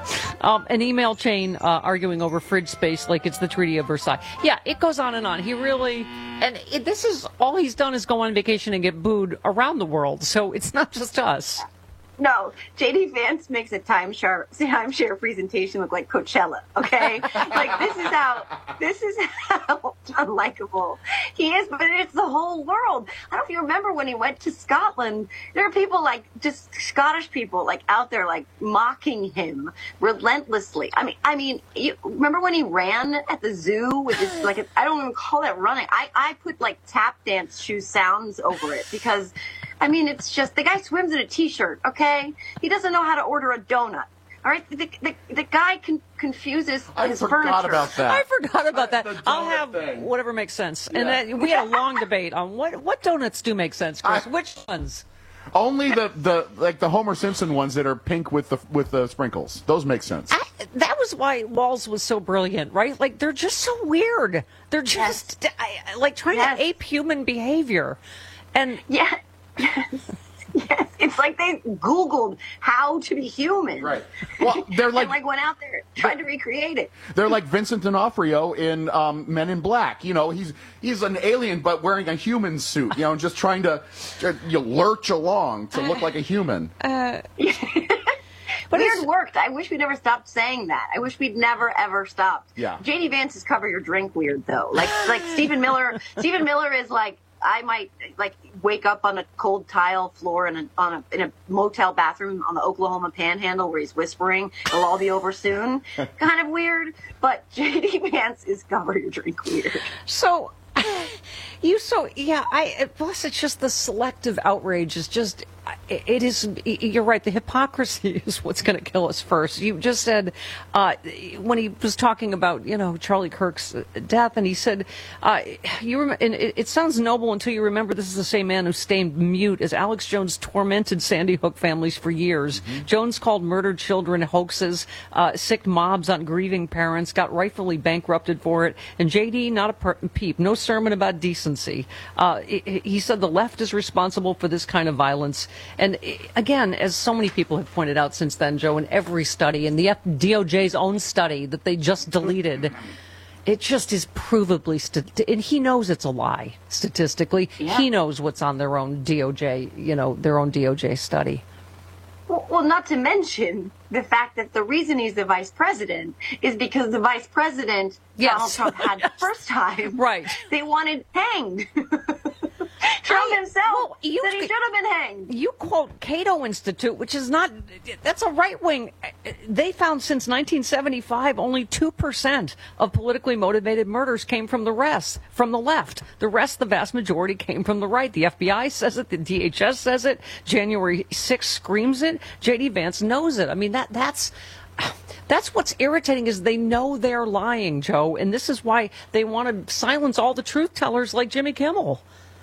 An email chain arguing over fridge space like it's the Treaty of Versailles. Yeah, it goes on and on. He really, this is all he's done is go on vacation and get booed around the world. So it's not just us. No, J.D. Vance makes a timeshare presentation look like Coachella, okay? Like, this is how unlikable he is, but it's the whole world. I don't know if you remember when he went to Scotland, there are people like, just Scottish people, like, out there, like, mocking him relentlessly. I mean, you remember when he ran at the zoo with this, like, I don't even call that running. I put, like, tap dance shoe sounds over it because, I mean, it's just, the guy swims in a T-shirt, okay? He doesn't know how to order a donut. All right, the guy confuses his furniture. I forgot about that. I'll have whatever makes sense. Yeah. And we had a long debate on what donuts do make sense, Chris. Which ones? Only the Homer Simpson ones that are pink with the sprinkles. Those make sense. That was why Walls was so brilliant, right? Like, they're just so weird. They're just like trying to ape human behavior. And Yes, it's like they Googled how to be human. Right. Well, they're like went out there tried to recreate it. They're like Vincent D'Onofrio in Men in Black. You know, he's an alien but wearing a human suit. You know, just trying to lurch along to look like a human. But weird worked. I wish we never stopped saying that. I wish we'd never ever stopped. Yeah. J.D. Vance's Cover Your Drink weird though. Like Stephen Miller. Stephen Miller is like, I might like wake up on a cold tile floor in a motel bathroom on the Oklahoma Panhandle where he's whispering, "It'll all be over soon." Kind of weird, but J.D. Vance is Cover Your Drink weird. So, plus it's just the selective outrage is just. It is. You're right. The hypocrisy is what's going to kill us first. You just said when he was talking about Charlie Kirk's death, and he said it sounds noble until you remember this is the same man who stayed mute as Alex Jones tormented Sandy Hook families for years. Mm-hmm. Jones called murdered children hoaxes, sicked mobs on grieving parents, got rightfully bankrupted for it, and JD not a peep. No sermon about decency. He said the left is responsible for this kind of violence. And again, as so many people have pointed out since then, Joe, in every study, in the DOJ's own study that they just deleted, it just is provably, and he knows it's a lie statistically. Yeah. He knows what's on their own DOJ, their own DOJ study. Well, not to mention the fact that the reason he's the vice president is because the vice president, Donald Trump, had the first time. Right. They wanted hanged. Trump himself said he should have been hanged. You quote Cato Institute, which is not, that's a right wing. They found since 1975 only 2% of politically motivated murders came from the left. The rest, the vast majority, came from the right. The FBI says it. The DHS says it. January 6th screams it. J.D. Vance knows it. I mean, that's what's irritating is they know they're lying, Joe, and this is why they want to silence all the truth tellers like Jimmy Kimmel.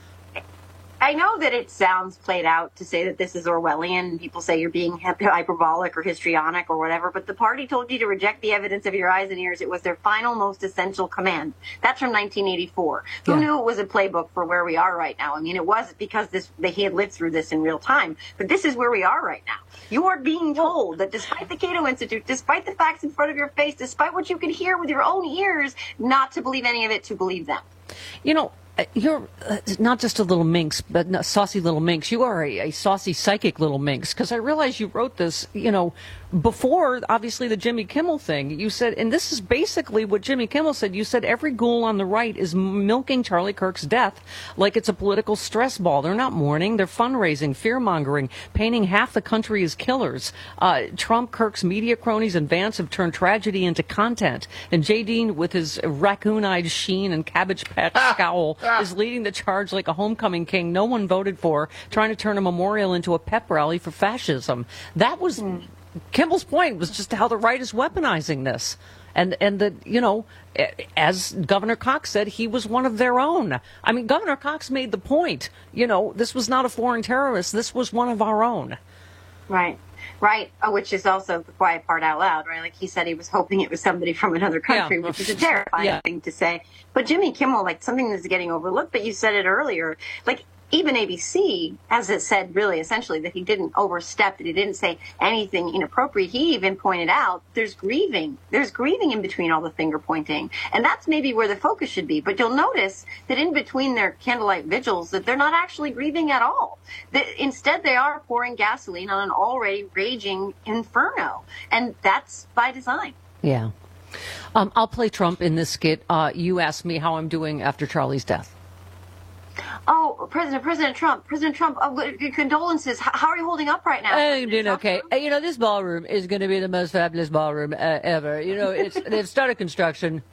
I know that it sounds played out to say that this is Orwellian, and people say you're being hyperbolic or histrionic or whatever, but the party told you to reject the evidence of your eyes and ears. It was their final, most essential command. That's from 1984. Who knew it was a playbook for where we are right now? I mean, it was because they had lived through this in real time, but this is where we are right now. You are being told that despite the Cato Institute, despite the facts in front of your face, despite what you can hear with your own ears, not to believe any of it, to believe them. You're not just a little minx, but a saucy little minx. You are a saucy psychic little minx, because I realize you wrote this, before, obviously, the Jimmy Kimmel thing. You said, and this is basically what Jimmy Kimmel said, you said every ghoul on the right is milking Charlie Kirk's death like it's a political stress ball. They're not mourning. They're fundraising, fear-mongering, painting half the country as killers. Trump, Kirk's media cronies, and Vance have turned tragedy into content. And J. Dean, with his raccoon-eyed sheen and Cabbage Patch scowl, is leading the charge like a homecoming king no one voted for, trying to turn a memorial into a pep rally for fascism. That was... Kimball's point was just how the right is weaponizing this. And that, as Governor Cox said, he was one of their own. I mean, Governor Cox made the point, this was not a foreign terrorist. This was one of our own. Right. Which is also the quiet part out loud, right? Like he said he was hoping it was somebody from another country, which is a terrifying thing to say. But Jimmy Kimmel, like something that's getting overlooked, but you said it earlier, like even ABC, as it said, really essentially that he didn't overstep, that he didn't say anything inappropriate. He even pointed out there's grieving in between all the finger pointing, and that's maybe where the focus should be. But you'll notice that in between their candlelight vigils, that they're not actually grieving at all. Instead, they are pouring gasoline on an already raging inferno, and that's by design. Yeah. I'll play Trump in this skit. You asked me how I'm doing after Charlie's death. Oh, President Trump, condolences. How are you holding up right now? I'm doing okay. This ballroom is going to be the most fabulous ballroom ever. They've started construction.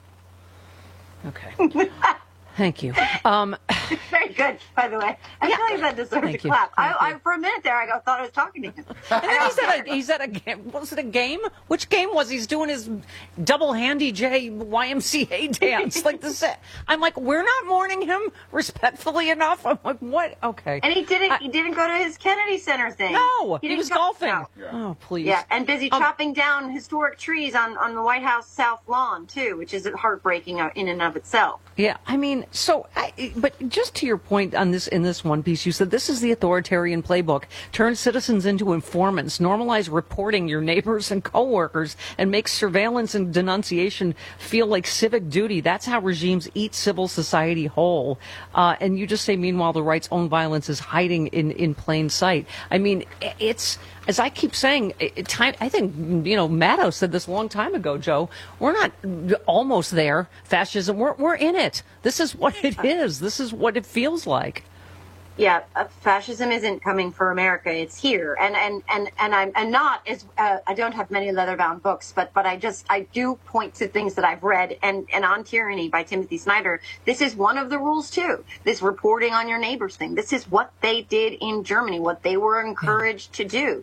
Okay. Thank you. Very good, by the way. I feel like that deserves a clap. I for a minute there, thought I was talking to him. And then he said a game. Was it a game? Which game was he? He's doing his double handy J YMCA dance like this. I'm like, we're not mourning him respectfully enough. I'm like, what? Okay. And he didn't go to his Kennedy Center thing. No, he was golfing. No. Oh, please. Yeah, and busy chopping down historic trees on the White House South Lawn too, which is heartbreaking in and of itself. Yeah, I mean, but just to your point on this, in this one piece, you said this is the authoritarian playbook. Turn citizens into informants, normalize reporting your neighbors and coworkers, and make surveillance and denunciation feel like civic duty. That's how regimes eat civil society whole. And you just say, meanwhile, the right's own violence is hiding in plain sight. I mean, it's... As I keep saying, I think, Maddow said this a long time ago, Joe, we're not almost there, fascism, we're in it. This is what it is. This is what it feels like. Yeah, fascism isn't coming for America. It's here. And I'm not as, I don't have many leather-bound books, but I do point to things that I've read and On Tyranny by Timothy Snyder. This is one of the rules too. This reporting on your neighbors thing. This is what they did in Germany, what they were encouraged to do.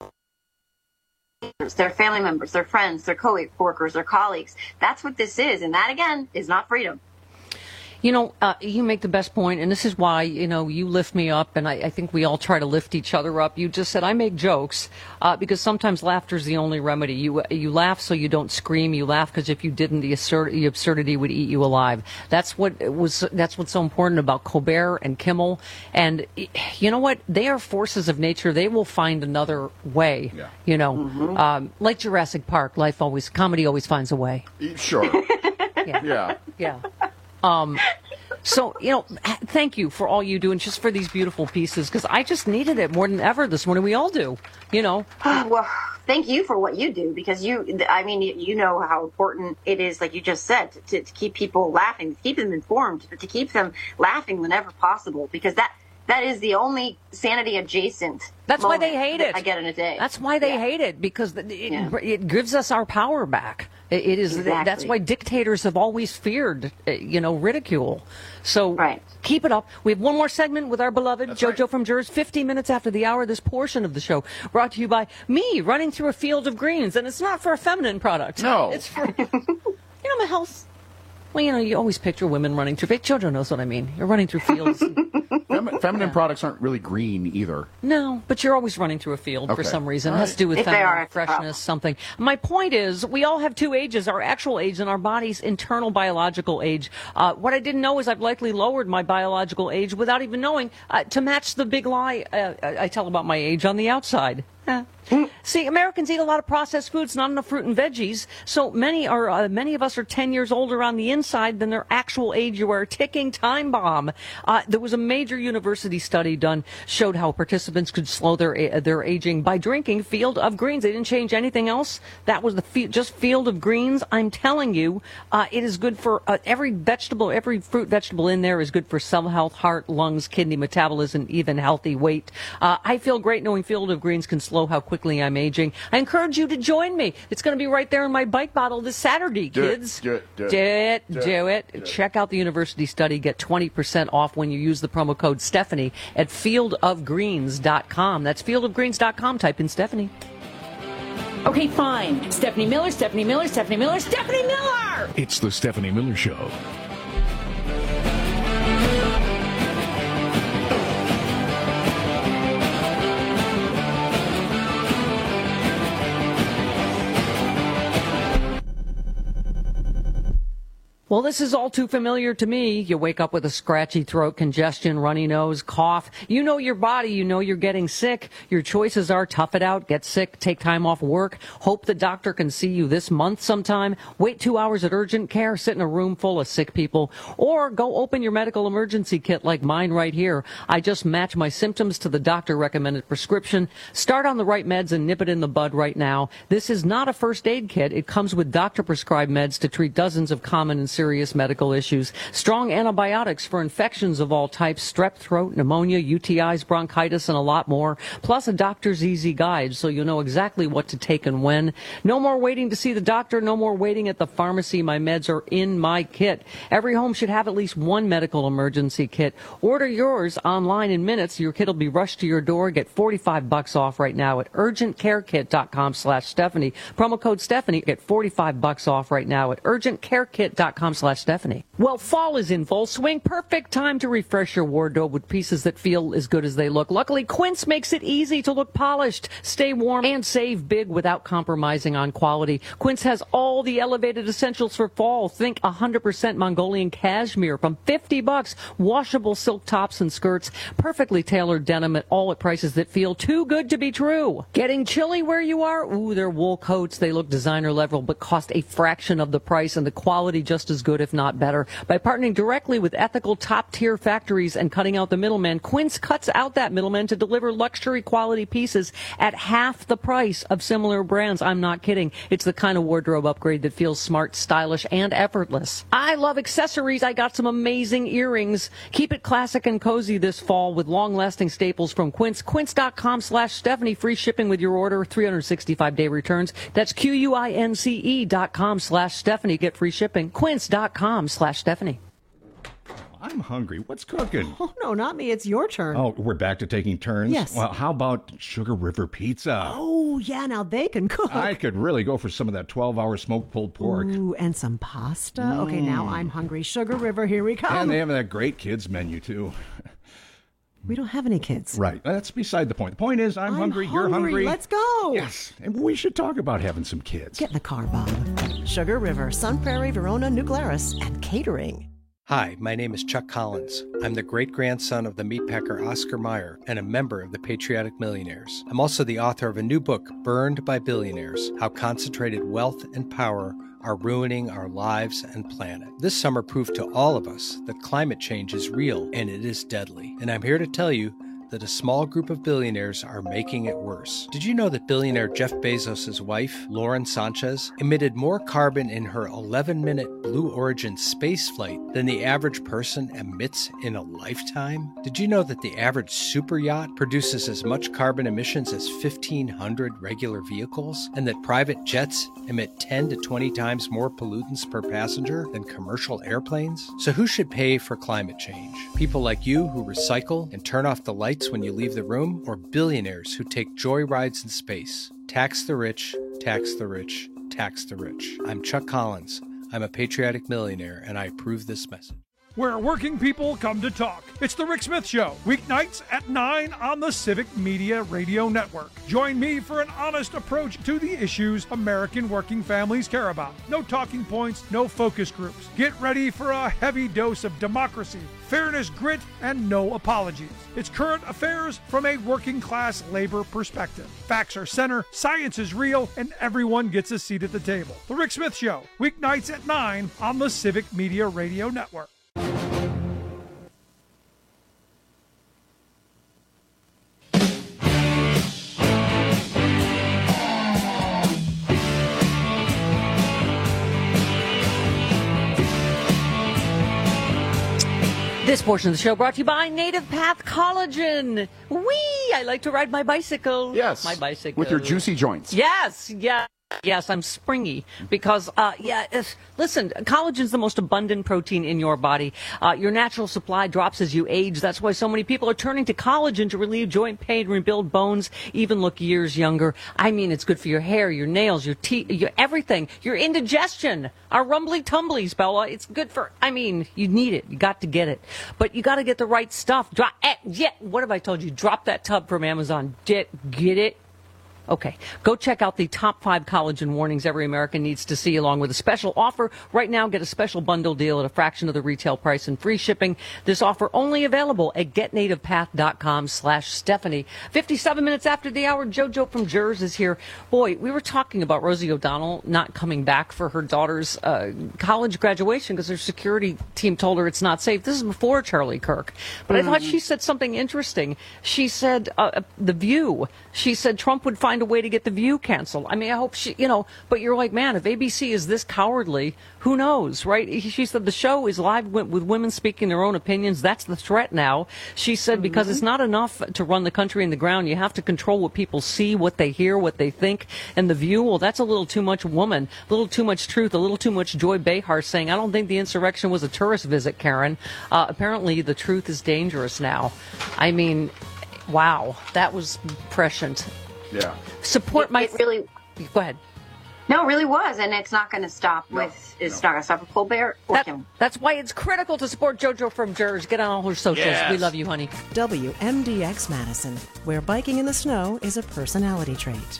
Their family members, their friends, their co-workers, their colleagues. That's what this is. And that again is not freedom. You make the best point, and this is why, you lift me up, and I think we all try to lift each other up. You just said I make jokes because sometimes laughter is the only remedy. You laugh so you don't scream. You laugh because if you didn't, the absurdity would eat you alive. That's what's so important about Colbert and Kimmel. And you know what? They are forces of nature. They will find another way. Yeah. Like Jurassic Park, comedy always finds a way. Sure. Yeah. So, thank you for all you do and just for these beautiful pieces, because I just needed it more than ever this morning. We all do, Well, thank you for what you do, because you know how important it is, like you just said, to keep people laughing, to keep them informed, to keep them laughing whenever possible, because that is the only sanity adjacent. That's why they hate it. I get in a day. That's why they hate it, because it gives us our power back. It is. Exactly. That's why dictators have always feared, ridicule. So keep it up. We have one more segment with our beloved JoJo from Jers. 15 minutes after the hour, this portion of the show brought to you by me running through a field of greens, and it's not for a feminine product. No, it's for my health. Well, you always picture women running through. JoJo knows what I mean. You're running through fields. Feminine products aren't really green either. No, but you're always running through a field for some reason. It has to do with feminine freshness, something. My point is, we all have two ages, our actual age and our body's internal biological age. What I didn't know is I've likely lowered my biological age without even knowing to match the big lie I tell about my age on the outside. See, Americans eat a lot of processed foods, not enough fruit and veggies. So many of us are 10 years older on the inside than their actual age. You are a ticking time bomb. There was a major university study done, showed how participants could slow their aging by drinking Field of Greens. They didn't change anything else. That was just Field of Greens. I'm telling you, it is good for every fruit vegetable in there is good for cell health, heart, lungs, kidney, metabolism, even healthy weight. I feel great knowing Field of Greens can slow how quickly I'm aging. I encourage you to join me. It's going to be right there in my bike bottle this Saturday, kids. Do it. Check out the university study. Get 20% off when you use the promo code Stephanie at fieldofgreens.com. That's fieldofgreens.com. Type in Stephanie. Okay, fine. Stephanie Miller. It's the Stephanie Miller Show. Well, this is all too familiar to me. You wake up with a scratchy throat, congestion, runny nose, cough. You know your body. You know you're getting sick. Your choices are tough it out, get sick, take time off work, hope the doctor can see you this month sometime, wait 2 hours at urgent care, sit in a room full of sick people, or go open your medical emergency kit like mine right here. I just match my symptoms to the doctor-recommended prescription, start on the right meds, and nip it in the bud right now. This is not a first aid kit. It comes with doctor-prescribed meds to treat dozens of common and serious medical issues. Strong antibiotics for infections of all types, strep throat, pneumonia, UTIs, bronchitis, and a lot more. Plus a doctor's easy guide so you know exactly what to take and when. No more waiting to see the doctor. No more waiting at the pharmacy. My meds are in my kit. Every home should have at least one medical emergency kit. Order yours online in minutes. Your kit will be rushed to your door. Get $45 off right now at urgentcarekit.com/Stephanie. Promo code Stephanie. Get $45 off right now at urgentcarekit.com/Stephanie. Well, fall is in full swing. Perfect time to refresh your wardrobe with pieces that feel as good as they look. Luckily, Quince makes it easy to look polished, stay warm, and save big without compromising on quality. Quince has all the elevated essentials for fall. Think 100% Mongolian cashmere from $50. Washable silk tops and skirts, perfectly tailored denim all at prices that feel too good to be true. Getting chilly where you are? Ooh, they're wool coats. They look designer level but cost a fraction of the price, and the quality just as good, if not better. By partnering directly with ethical top-tier factories and cutting out the middleman, Quince cuts out that middleman to deliver luxury quality pieces at half the price of similar brands. I'm not kidding. It's the kind of wardrobe upgrade that feels smart, stylish, and effortless. I love accessories. I got some amazing earrings. Keep it classic and cozy this fall with long-lasting staples from Quince. Quince.com/Stephanie. Free shipping with your order. 365-day returns. That's QUINCE.com/Stephanie. Get free shipping. Quince.com/Stephanie. I'm hungry. What's cooking? Oh, no, not me. It's your turn. Oh, we're back to taking turns? Yes. Well, how about Sugar River Pizza? Oh, yeah, now they can cook. I could really go for some of that 12-hour smoked pulled pork. Ooh, and some pasta. Okay, now I'm hungry. Sugar River, here we come. And they have that great kids menu, too. We don't have any kids. Right. That's beside the point. The point is, I'm hungry, you're hungry. Let's go. Yes. And we should talk about having some kids. Get in the car, Bob. Sugar River, Sun Prairie, Verona, New Glarus, and catering. Hi, my name is Chuck Collins. I'm the great-grandson of the meatpacker Oscar Mayer and a member of the Patriotic Millionaires. I'm also the author of a new book, Burned by Billionaires: How Concentrated Wealth and Power are ruining our lives and planet. This summer proved to all of us that climate change is real and it is deadly. And I'm here to tell you that a small group of billionaires are making it worse. Did you know that billionaire Jeff Bezos' wife, Lauren Sanchez, emitted more carbon in her 11-minute Blue Origin space flight than the average person emits in a lifetime? Did you know that the average super yacht produces as much carbon emissions as 1,500 regular vehicles, and that private jets emit 10 to 20 times more pollutants per passenger than commercial airplanes? So who should pay for climate change? People like you who recycle and turn off the lights when you leave the room, or billionaires who take joy rides in space? Tax the rich, tax the rich, tax the rich. I'm Chuck Collins. I'm a patriotic millionaire, and I approve this message. Where working people come to talk. It's The Rick Smith Show, weeknights at 9 on the Civic Media Radio Network. Join me for an honest approach to the issues American working families care about. No talking points, no focus groups. Get ready for a heavy dose of democracy, fairness, grit, and no apologies. It's current affairs from a working class labor perspective. Facts are center, science is real, and everyone gets a seat at the table. The Rick Smith Show, weeknights at 9 on the Civic Media Radio Network. This portion of the show brought to you by Native Path Collagen. Whee! I like to ride my bicycle. Yes. My bicycle. With your juicy joints. Yes, yeah. Yes, I'm springy because, listen, collagen's the most abundant protein in your body. Your natural supply drops as you age. That's why so many people are turning to collagen to relieve joint pain, rebuild bones, even look years younger. I mean, it's good for your hair, your nails, your teeth, your everything, your indigestion, our rumbly tumblies, Bella. It's good for, you need it. You got to get it. But you got to get the right stuff. What have I told you? Drop that tub from Amazon. Get it. Okay. Go check out the top 5 collagen warnings every American needs to see, along with a special offer. Right now, get a special bundle deal at a fraction of the retail price and free shipping. This offer only available at getnativepath.com/Stephanie. 57 minutes after the hour, JoJo from Jers is here. Boy, we were talking about Rosie O'Donnell not coming back for her daughter's college graduation because her security team told her it's not safe. This is before Charlie Kirk. But I thought she said something interesting. She said, The View. She said Trump would find a way to get The View canceled. I mean, I hope she, but you're like, man, if ABC is this cowardly, who knows, right? She said the show is live with women speaking their own opinions. That's the threat now. She said because it's not enough to run the country in the ground. You have to control what people see, what they hear, what they think. And The View, well, that's a little too much woman, a little too much truth, a little too much Joy Behar saying, I don't think the insurrection was a tourist visit, Karen. Apparently the truth is dangerous now. I mean, wow, that was prescient. Yeah. Support my... It really... Go ahead. No, it really was, and it's not going to stop It's not going to stop with Colbert or him. That's why it's critical to support JoJo from Jers. Get on all her socials. Yes. We love you, honey. WMDX Madison, where biking in the snow is a personality trait.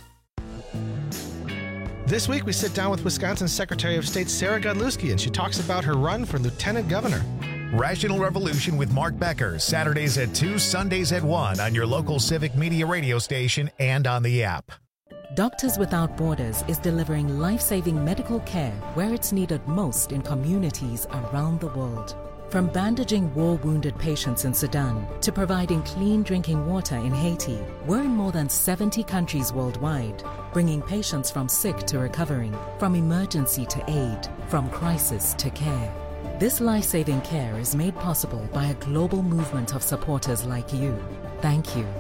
This week, we sit down with Wisconsin Secretary of State Sarah Godlewski, and she talks about her run for lieutenant governor. Rational Revolution with Mark Becker, Saturdays at 2, Sundays at 1 on your local Civic Media radio station and on the app. Doctors Without Borders is delivering life-saving medical care where it's needed most in communities around the world. From bandaging war-wounded patients in Sudan to providing clean drinking water in Haiti, we're in more than 70 countries worldwide, bringing patients from sick to recovering, from emergency to aid, from crisis to care. This life-saving care is made possible by a global movement of supporters like you. Thank you.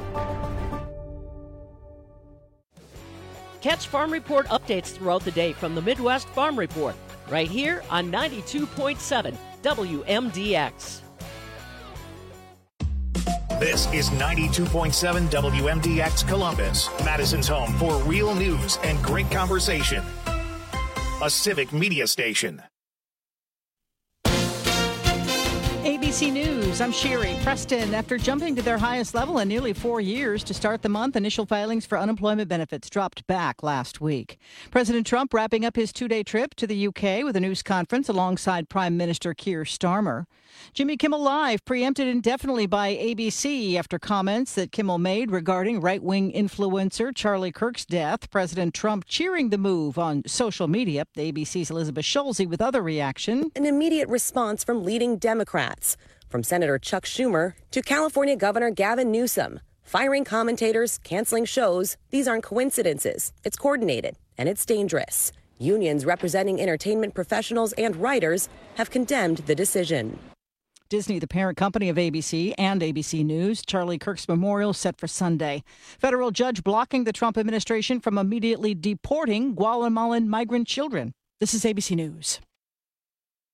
Catch Farm Report updates throughout the day from the Midwest Farm Report, right here on 92.7 WMDX. This is 92.7 WMDX Columbus, Madison's home for real news and great conversation. A Civic Media station. ABC News, I'm Sherry. Preston, after jumping to their highest level in nearly 4 years to start the month, initial filings for unemployment benefits dropped back last week. President Trump wrapping up his 2-day trip to the UK with a news conference alongside Prime Minister Keir Starmer. Jimmy Kimmel Live preempted indefinitely by ABC after comments that Kimmel made regarding right-wing influencer Charlie Kirk's death. President Trump cheering the move on social media. ABC's Elizabeth Schulze with other reaction. An immediate response from leading Democrats, from Senator Chuck Schumer to California Governor Gavin Newsom. Firing commentators, canceling shows, these aren't coincidences. It's coordinated, and it's dangerous. Unions representing entertainment professionals and writers have condemned the decision. Disney, the parent company of ABC and ABC News. Charlie Kirk's memorial set for Sunday. Federal judge blocking the Trump administration from immediately deporting Guatemalan migrant children. This is ABC News.